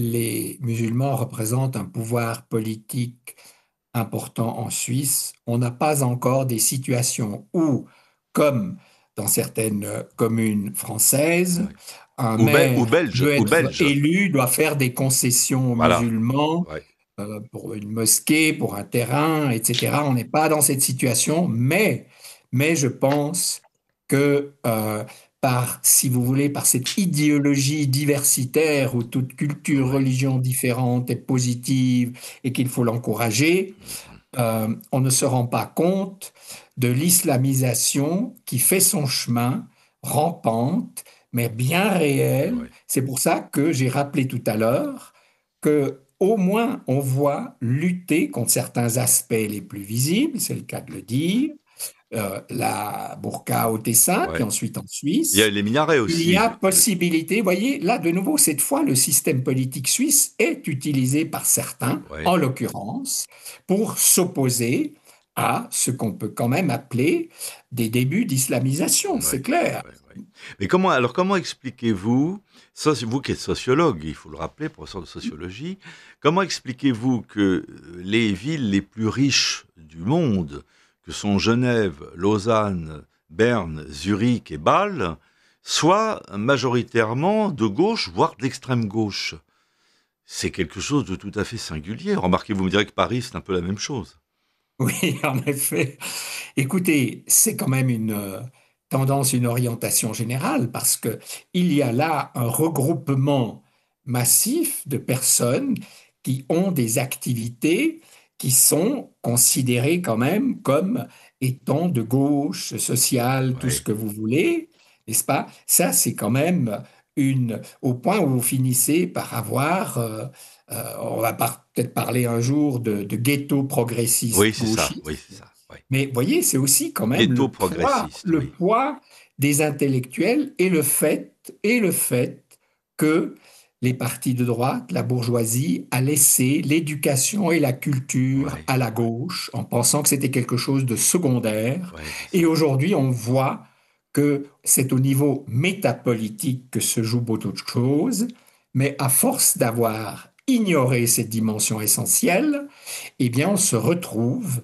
les musulmans représentent un pouvoir politique important en Suisse. On n'a pas encore des situations où, comme dans certaines communes françaises, ouais. un ou maire ou belge, veut ou être belge. élu, doit faire des concessions aux voilà. musulmans ouais. euh, pour une mosquée, pour un terrain, et cetera. On n'est pas dans cette situation, mais, mais je pense que euh, par, si vous voulez, par cette idéologie diversitaire où toute culture, ouais. religion différente est positive et qu'il faut l'encourager, euh, on ne se rend pas compte de l'islamisation qui fait son chemin, rampante, mais bien réelle. Ouais. C'est pour ça que j'ai rappelé tout à l'heure que au moins on voit lutter contre certains aspects les plus visibles, c'est le cas de le dire, euh, la burqa au Tessin, ouais. puis ensuite en Suisse. Il y a les minarets aussi. Il y a possibilité, vous voyez, là de nouveau, cette fois, le système politique suisse est utilisé par certains, ouais. en l'occurrence, pour s'opposer à ce qu'on peut quand même appeler des débuts d'islamisation, ouais. c'est clair. Ouais, ouais. Mais comment, alors comment expliquez-vous, vous qui êtes sociologue, il faut le rappeler, professeur de sociologie, comment expliquez-vous que les villes les plus riches du monde, que sont Genève, Lausanne, Berne, Zurich et Bâle, soient majoritairement de gauche, voire d'extrême gauche? C'est quelque chose de tout à fait singulier. Remarquez, vous me direz que Paris, c'est un peu la même chose. Oui, en effet. Écoutez, c'est quand même une euh, tendance, une orientation générale, parce que il y a là un regroupement massif de personnes qui ont des activités qui sont considérées quand même comme étant de gauche, sociale, tout ouais. ce que vous voulez, n'est-ce pas? Ça, c'est quand même une, au point où vous finissez par avoir... Euh, Euh, on va par, peut-être parler un jour de, de ghetto progressiste. Oui, c'est ça. Oui, c'est ça. Oui. Mais vous voyez, c'est aussi quand même le poids, le oui. poids des intellectuels et le fait, et le fait que les partis de droite, la bourgeoisie, a laissé l'éducation et la culture ouais. à la gauche en pensant que c'était quelque chose de secondaire. Ouais, et aujourd'hui, on voit que c'est au niveau métapolitique que se joue beaucoup de choses, mais à force d'avoir ignorer cette dimension essentielle, eh bien, on se retrouve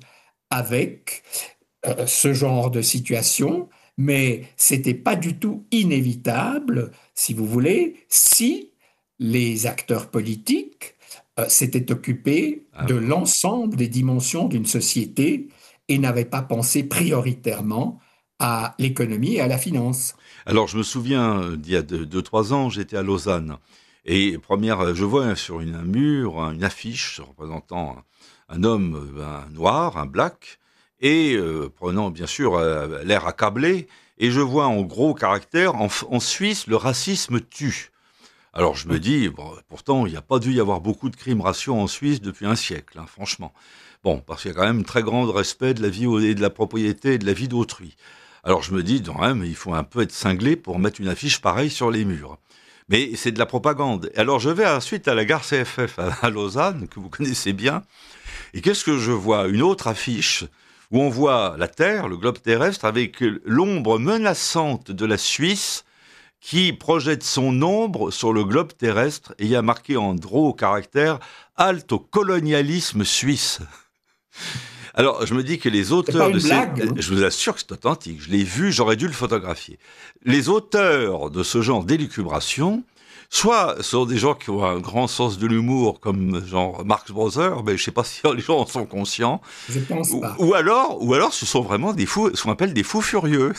avec euh, ce genre de situation, mais c'était pas du tout inévitable, si vous voulez, si les acteurs politiques euh, s'étaient occupés ah, de oui. l'ensemble des dimensions d'une société et n'avaient pas pensé prioritairement à l'économie et à la finance. Alors, je me souviens, d'il y a deux, deux trois ans, j'étais à Lausanne. Et première, je vois sur une, un mur une affiche représentant un, un homme un noir, un black, et euh, prenant bien sûr euh, l'air accablé, et je vois en gros caractère, en, en Suisse, le racisme tue. Alors je me dis, bon, pourtant, il n'y a pas dû y avoir beaucoup de crimes raciaux en Suisse depuis un siècle, hein, franchement. Bon, parce qu'il y a quand même un très grand respect de la vie et de la propriété et de la vie d'autrui. Alors je me dis, quand même, il faut un peu être cinglé pour mettre une affiche pareille sur les murs. Mais c'est de la propagande. Alors je vais ensuite à la gare C F F à Lausanne, que vous connaissez bien, et qu'est-ce que je vois? Une autre affiche où on voit la Terre, le globe terrestre, avec l'ombre menaçante de la Suisse qui projette son ombre sur le globe terrestre, et il y a marqué en gros caractère « Halte au colonialisme suisse ». Alors, je me dis que les auteurs de ces... blague, hein. Je vous assure que c'est authentique. Je l'ai vu, j'aurais dû le photographier. Les auteurs de ce genre d'élucubration, soit sont des gens qui ont un grand sens de l'humour, comme genre Marx Brothers, mais je sais pas si les gens en sont conscients. Je pense pas. Ou, ou alors, ou alors, ce sont vraiment des fous, ce qu'on appelle des fous furieux.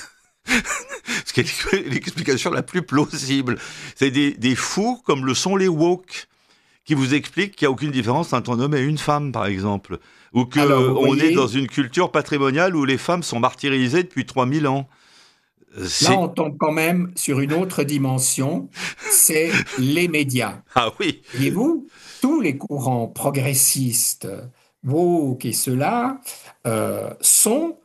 Ce qui est l'explication la plus plausible. C'est des, des fous comme le sont les woke, qui vous expliquent qu'il n'y a aucune différence entre un homme et une femme, par exemple. Ou qu'on est dans une culture patrimoniale où les femmes sont martyrisées depuis trois mille ans. C'est... Là, on tombe quand même sur une autre dimension, c'est les médias. Ah oui. Voyez-vous, tous les courants progressistes, woke et ceux-là, euh, sont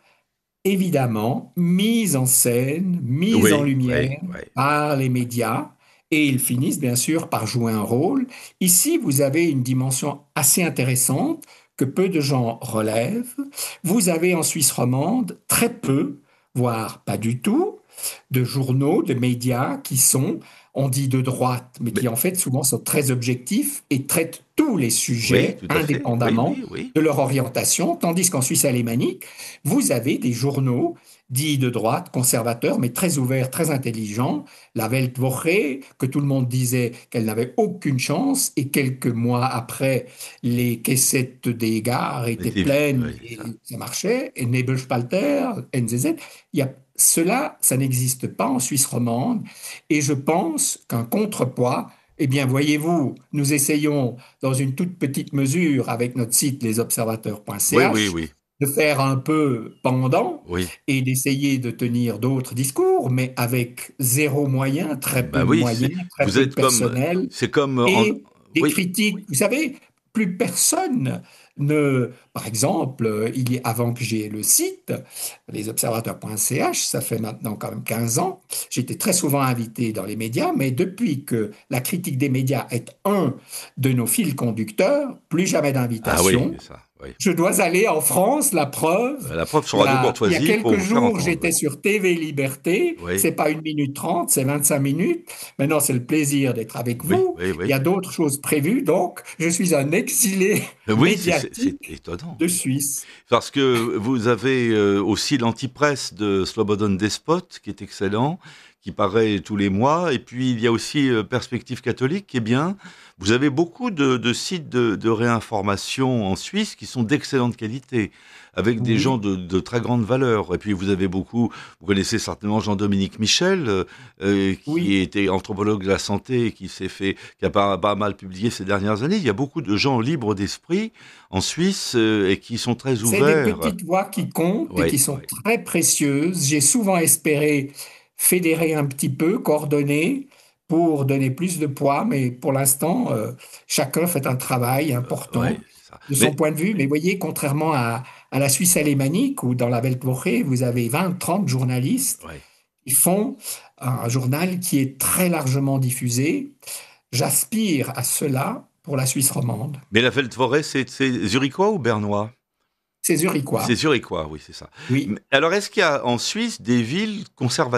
évidemment mis en scène, mis oui, en lumière oui, oui. par les médias, et ils finissent bien sûr par jouer un rôle. Ici, vous avez une dimension assez intéressante que peu de gens relèvent. Vous avez en Suisse romande très peu, voire pas du tout, de journaux, de médias qui sont, on dit de droite, mais, mais... qui en fait souvent sont très objectifs et traitent tous les sujets oui, indépendamment oui, oui, oui. de leur orientation, tandis qu'en Suisse alémanique, vous avez des journaux dits de droite, conservateurs, mais très ouverts, très intelligents. La Weltwoche, que tout le monde disait qu'elle n'avait aucune chance, et quelques mois après, les caissettes des gares étaient C'était... pleines oui, et ça. ça marchait, et Nebelspalter, N Z Z, il y a cela, ça n'existe pas en Suisse romande, et je pense qu'un contrepoids, eh bien, voyez-vous, nous essayons, dans une toute petite mesure, avec notre site lesobservateurs point c h, oui, oui, oui. de faire un peu pendant Oui. et d'essayer de tenir d'autres discours, mais avec zéro moyen, très peu bah de oui, moyens, très vous peu êtes de personnel, comme, c'est comme et en... des oui. critiques. Vous savez, plus personne ne... Par exemple, il y a, avant que j'aie le site, lesobservateurs point c h, ça fait maintenant quand même quinze ans, j'étais très souvent invité dans les médias, mais depuis que la critique des médias est un de nos fils conducteurs, plus jamais d'invitation. Ah oui, ça, oui. Je dois aller en France, la preuve. La preuve sur Radio Courtoisie. Il y a quelques pour vous jours, faire j'étais oui. sur T V Liberté. Oui. C'est pas une minute trente, c'est vingt-cinq minutes. Maintenant, c'est le plaisir d'être avec oui, vous. oui, oui. Il y a d'autres choses prévues. Donc, je suis un exilé oui, médiatique c'est, c'est étonnant. de Suisse. Parce que vous avez euh, aussi l'antipresse de Slobodan Despot, qui est excellent, qui paraît tous les mois. Et puis, il y a aussi euh, Perspective catholique, qui est bien. Vous avez beaucoup de, de sites de, de réinformation en Suisse qui sont d'excellente qualité, avec des oui. gens de, de très grande valeur. Et puis, vous avez beaucoup, vous connaissez certainement Jean-Dominique Michel, euh, qui oui. était anthropologue de la santé, et qui s'est fait, qui a pas, pas mal publié ces dernières années. Il y a beaucoup de gens libres d'esprit en Suisse euh, et qui sont très ouverts. C'est des petites voix qui comptent oui, et qui sont oui. très précieuses. J'ai souvent espéré fédérer un petit peu, coordonner, pour donner plus de poids, mais pour l'instant, euh, chacun fait un travail important euh, ouais, de son mais... point de vue. Mais voyez, contrairement à, à la Suisse alémanique, où dans la Weltwoche, vous avez vingt, trente journalistes ouais. qui font un journal qui est très largement diffusé. J'aspire à cela pour la Suisse romande. Mais la Weltwoche, c'est, c'est zurichois ou bernois ? C'est zurichois. C'est zurichois, oui, c'est ça. Oui. Alors, est-ce qu'il y a en Suisse des villes conservatrices ?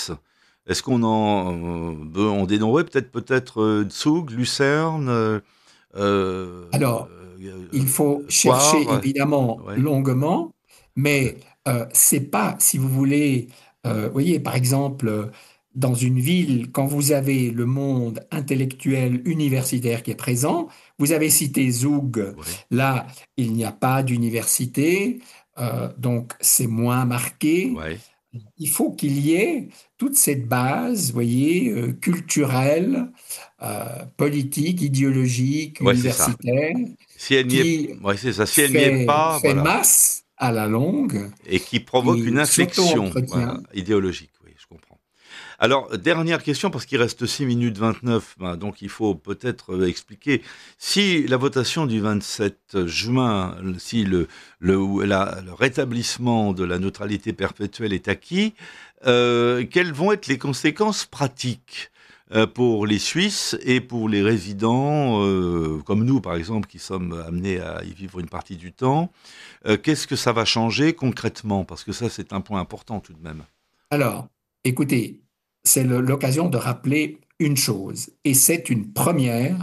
Est-ce qu'on en euh, on dénombrait peut-être peut-être euh, Zug, Lucerne euh, Alors, euh, il faut chercher Coire, évidemment ouais. longuement, mais euh, c'est pas, si vous voulez, euh, voyez, par exemple, dans une ville, quand vous avez le monde intellectuel universitaire qui est présent, vous avez cité Zug. ouais. Là, il n'y a pas d'université, euh, donc c'est moins marqué. Ouais. Il faut qu'il y ait toute cette base, vous voyez, euh, culturelle, euh, politique, idéologique, ouais, universitaire, si elle qui est... ouais, c'est ça. Si elle fait, n'y est pas, fait voilà. masse à la longue. Et qui provoque et une inflexion s'auto-entretient. voilà, idéologique. Oui. Alors, dernière question, parce qu'il reste six minutes vingt-neuf, ben, donc il faut peut-être euh, expliquer. Si la votation du vingt-sept juin, si le, le, la, le rétablissement de la neutralité perpétuelle est acquis, euh, quelles vont être les conséquences pratiques euh, pour les Suisses et pour les résidents, euh, comme nous par exemple, qui sommes amenés à y vivre une partie du temps? euh, Qu'est-ce que ça va changer concrètement? Parce que ça, c'est un point important tout de même. Alors, écoutez, c'est le- l'occasion de rappeler une chose, et c'est une première,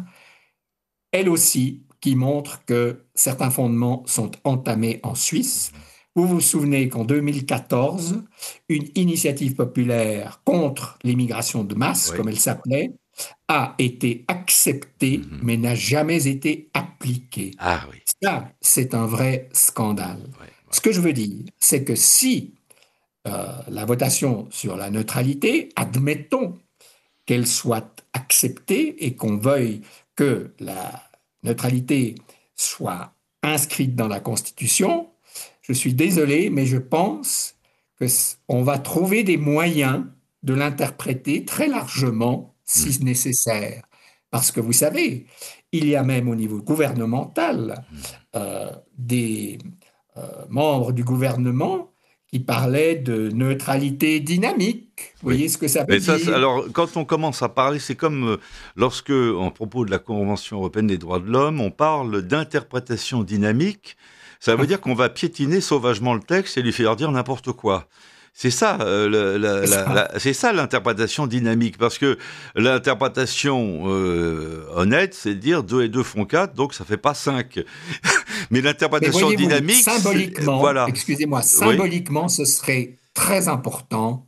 elle aussi, qui montre que certains fondements sont entamés en Suisse. Vous vous souvenez qu'en deux mille quatorze, une initiative populaire contre l'immigration de masse, Oui. comme elle s'appelait, a été acceptée, Mhm. mais n'a jamais été appliquée. Ah oui. Ça, c'est un vrai scandale. Ouais, Ce ouais. que je veux dire, c'est que si euh, la votation sur la neutralité, admettons qu'elle soit acceptée et qu'on veuille que la neutralité soit inscrite dans la Constitution, je suis désolé, mais je pense que on va trouver des moyens de l'interpréter très largement Mhm. si nécessaire. Parce que vous savez, il y a même au niveau gouvernemental Mhm. euh, des euh, membres du gouvernement qui parlaient de neutralité dynamique. Vous Oui. voyez ce que ça veut Mais ça, c'est- dire? alors, quand on commence à parler, c'est comme euh, lorsque, en propos de la Convention européenne des droits de l'homme, on parle d'interprétation dynamique. Ça veut dire qu'on va piétiner sauvagement le texte et lui faire dire n'importe quoi. C'est ça, euh, le- la- C'est la- ça. la- c'est ça l'interprétation dynamique, parce que l'interprétation euh, honnête, c'est de dire deux et deux font quatre, donc ça fait pas cinq. Mais Mais l'interprétation voyez-vous, dynamique, c'est- symboliquement, voilà, excusez-moi, oui, symboliquement, ce serait très important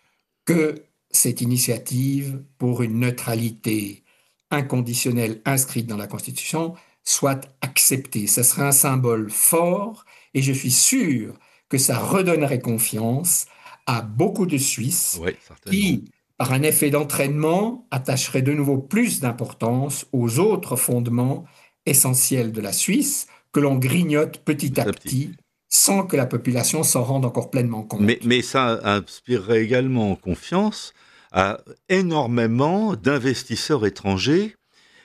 que cette initiative pour une neutralité inconditionnelle inscrite dans la Constitution soit acceptée. Ce serait un symbole fort et je suis sûr que ça redonnerait confiance à beaucoup de Suisses oui, certainement. qui, par un effet d'entraînement, attacheraient de nouveau plus d'importance aux autres fondements essentiels de la Suisse que l'on grignote petit à Petit à petit. petit sans que la population s'en rende encore pleinement Mais, compte. mais ça inspirerait également confiance à énormément d'investisseurs étrangers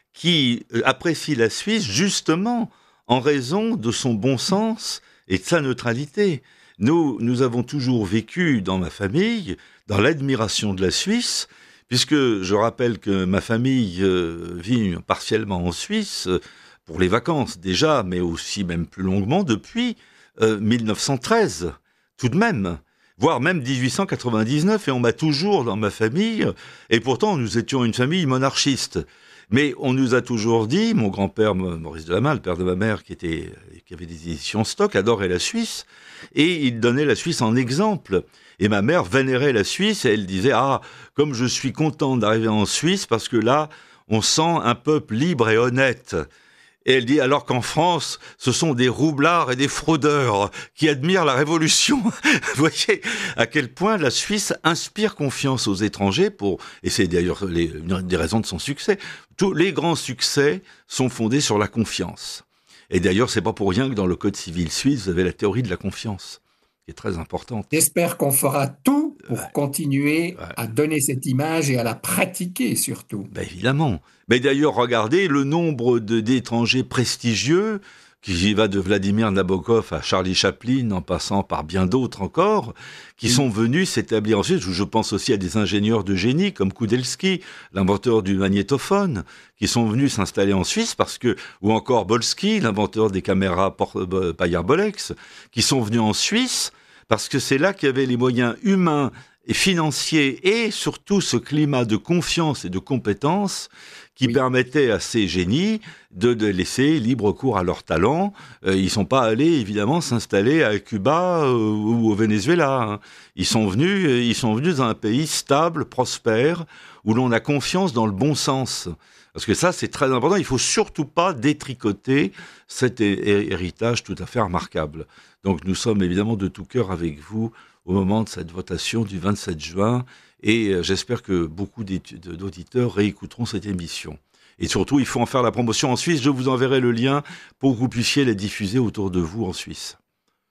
qui euh, apprécient la Suisse justement en raison de son bon sens et de sa neutralité. Nous, nous avons toujours vécu dans ma famille, dans l'admiration de la Suisse, puisque je rappelle que ma famille euh, vit partiellement en Suisse, euh, pour les vacances déjà, mais aussi même plus longuement, depuis euh, mille neuf cent treize, tout de même, voire même dix-huit cent quatre-vingt-dix-neuf, et on m'a toujours dans ma famille, et pourtant nous étions une famille monarchiste. Mais on nous a toujours dit, mon grand-père Maurice Delamin, le père de ma mère, qui, était, qui avait des éditions Stock, adorait la Suisse, et il donnait la Suisse en exemple. Et ma mère vénérait la Suisse, et elle disait « Ah, comme je suis contente d'arriver en Suisse, parce que là, on sent un peuple libre et honnête ». Et elle dit alors qu'en France, ce sont des roublards et des fraudeurs qui admirent la Révolution. Vous voyez à quel point la Suisse inspire confiance aux étrangers, pour, et c'est d'ailleurs les, une des raisons de son succès. Tous les grands succès sont fondés sur la confiance. Et d'ailleurs, c'est pas pour rien que dans le Code civil suisse, vous avez la théorie de la confiance, qui est très importante. J'espère qu'on fera tout pour continuer Ouais. à donner cette image et à la pratiquer surtout. Ben évidemment. Mais d'ailleurs, regardez le nombre de, d'étrangers prestigieux, qui va de Vladimir Nabokov à Charlie Chaplin, en passant par bien d'autres encore, qui Oui. sont venus s'établir en Suisse. Je pense aussi à des ingénieurs de génie comme Kudelski, l'inventeur du magnétophone, qui sont venus s'installer en Suisse parce que, ou encore Bolski, l'inventeur des caméras Payard-Bolex, qui sont venus en Suisse parce que c'est là qu'il y avait les moyens humains et financiers et surtout ce climat de confiance et de compétence qui Oui. permettait à ces génies de, de laisser libre cours à leurs talents. Euh, ils ne sont pas allés, évidemment, s'installer à Cuba euh, ou au Venezuela. Hein. Ils sont venus, ils sont venus dans un pays stable, prospère, où l'on a confiance dans le bon sens. Parce que ça, c'est très important. Il ne faut surtout pas détricoter cet hé- héritage tout à fait remarquable. Donc nous sommes évidemment de tout cœur avec vous au moment de cette votation du vingt-sept juin. Et j'espère que beaucoup d'auditeurs réécouteront cette émission. Et surtout, il faut en faire la promotion en Suisse. Je vous enverrai le lien pour que vous puissiez la diffuser autour de vous en Suisse.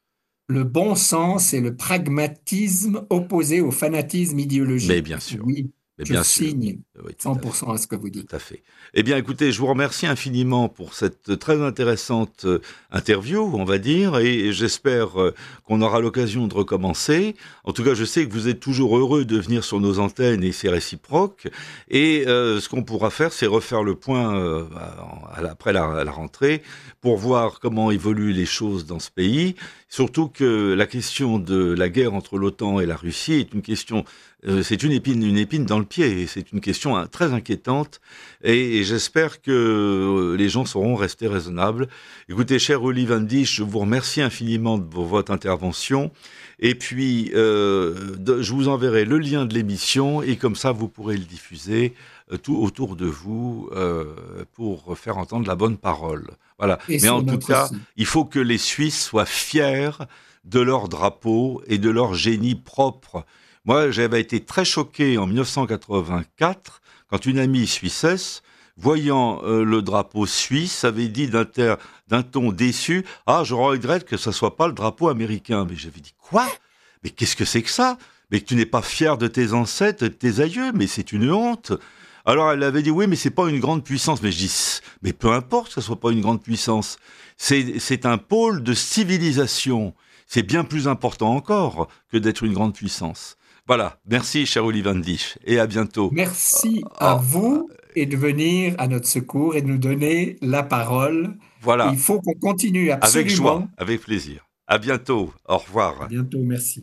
le bon sens et le pragmatisme opposés au fanatisme idéologique. Mais bien sûr. Oui, Mais je bien sûr. signe Oui, tout cent à pour cent à, à ce que vous dites. Tout à fait. Eh bien, écoutez, je vous remercie infiniment pour cette très intéressante euh, interview, on va dire, et, et j'espère euh, qu'on aura l'occasion de recommencer. En tout cas, je sais que vous êtes toujours heureux de venir sur nos antennes et c'est réciproque. Et euh, ce qu'on pourra faire, c'est refaire le point euh, à, à, après la, à la rentrée pour voir comment évoluent les choses dans ce pays. Surtout que la question de la guerre entre l'OTAN et la Russie est une question, euh, c'est une épine, une épine dans le pied. Et c'est une question hein, très inquiétante. Et, et j'espère que les gens sauront rester raisonnables. Écoutez, cher Uli van Dijk, je vous remercie infiniment pour votre intervention. Et puis, euh, de, je vous enverrai le lien de l'émission et comme ça, vous pourrez le diffuser euh, tout autour de vous euh, pour faire entendre la bonne parole. Voilà. Et Mais en tout notre cas, site. il faut que les Suisses soient fiers de leur drapeau et de leur génie propre. Moi, j'avais été très choqué en dix-neuf cent quatre-vingt-quatre quand une amie suissesse, voyant euh, le drapeau suisse, avait dit d'un, ter- d'un ton déçu « Ah, je regrette que ça soit pas le drapeau américain. » Mais j'avais dit « Quoi ? Mais qu'est-ce que c'est que ça ? Mais que tu n'es pas fier de tes ancêtres, de tes aïeux, mais c'est une honte !» Alors elle avait dit « Oui, mais c'est pas une grande puissance. » Mais je dis « Mais peu importe que ce soit pas une grande puissance. C'est, c'est un pôle de civilisation. C'est bien plus important encore que d'être une grande puissance. » Voilà, merci cher Uli van Dijk et à bientôt. Merci à Oh, vous et de venir à notre secours et de nous donner la parole. voilà, Il faut qu'on continue avec joie, absolument. avec plaisir. À bientôt, au À revoir. bientôt, merci.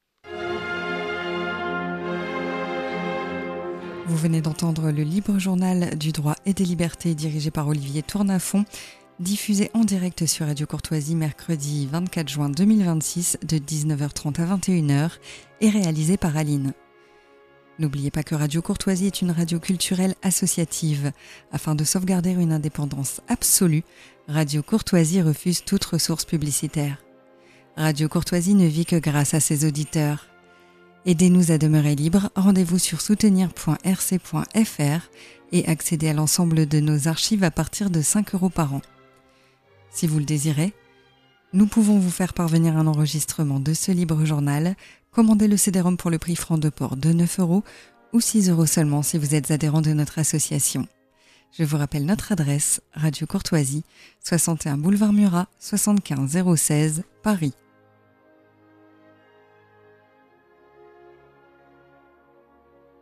Vous venez d'entendre le Libre Journal du droit et des libertés dirigé par Olivier Tournafont, diffusé en direct sur Radio Courtoisie mercredi vingt-quatre juin deux mille vingt-six de dix-neuf heures trente à vingt et une heures et réalisé par Aline. N'oubliez pas que Radio Courtoisie est une radio culturelle associative. Afin de sauvegarder une indépendance absolue, Radio Courtoisie refuse toute ressource publicitaire. Radio Courtoisie ne vit que grâce à ses auditeurs. Aidez-nous à demeurer libres, rendez-vous sur soutenir point r c point f r et accédez à l'ensemble de nos archives à partir de cinq euros par an. Si vous le désirez, nous pouvons vous faire parvenir un enregistrement de ce libre journal. Commandez le C D-ROM pour le prix franc de port de neuf euros ou six euros seulement si vous êtes adhérent de notre association. Je vous rappelle notre adresse, Radio Courtoisie, soixante et un boulevard Murat, soixante-quinze zéro seize, Paris.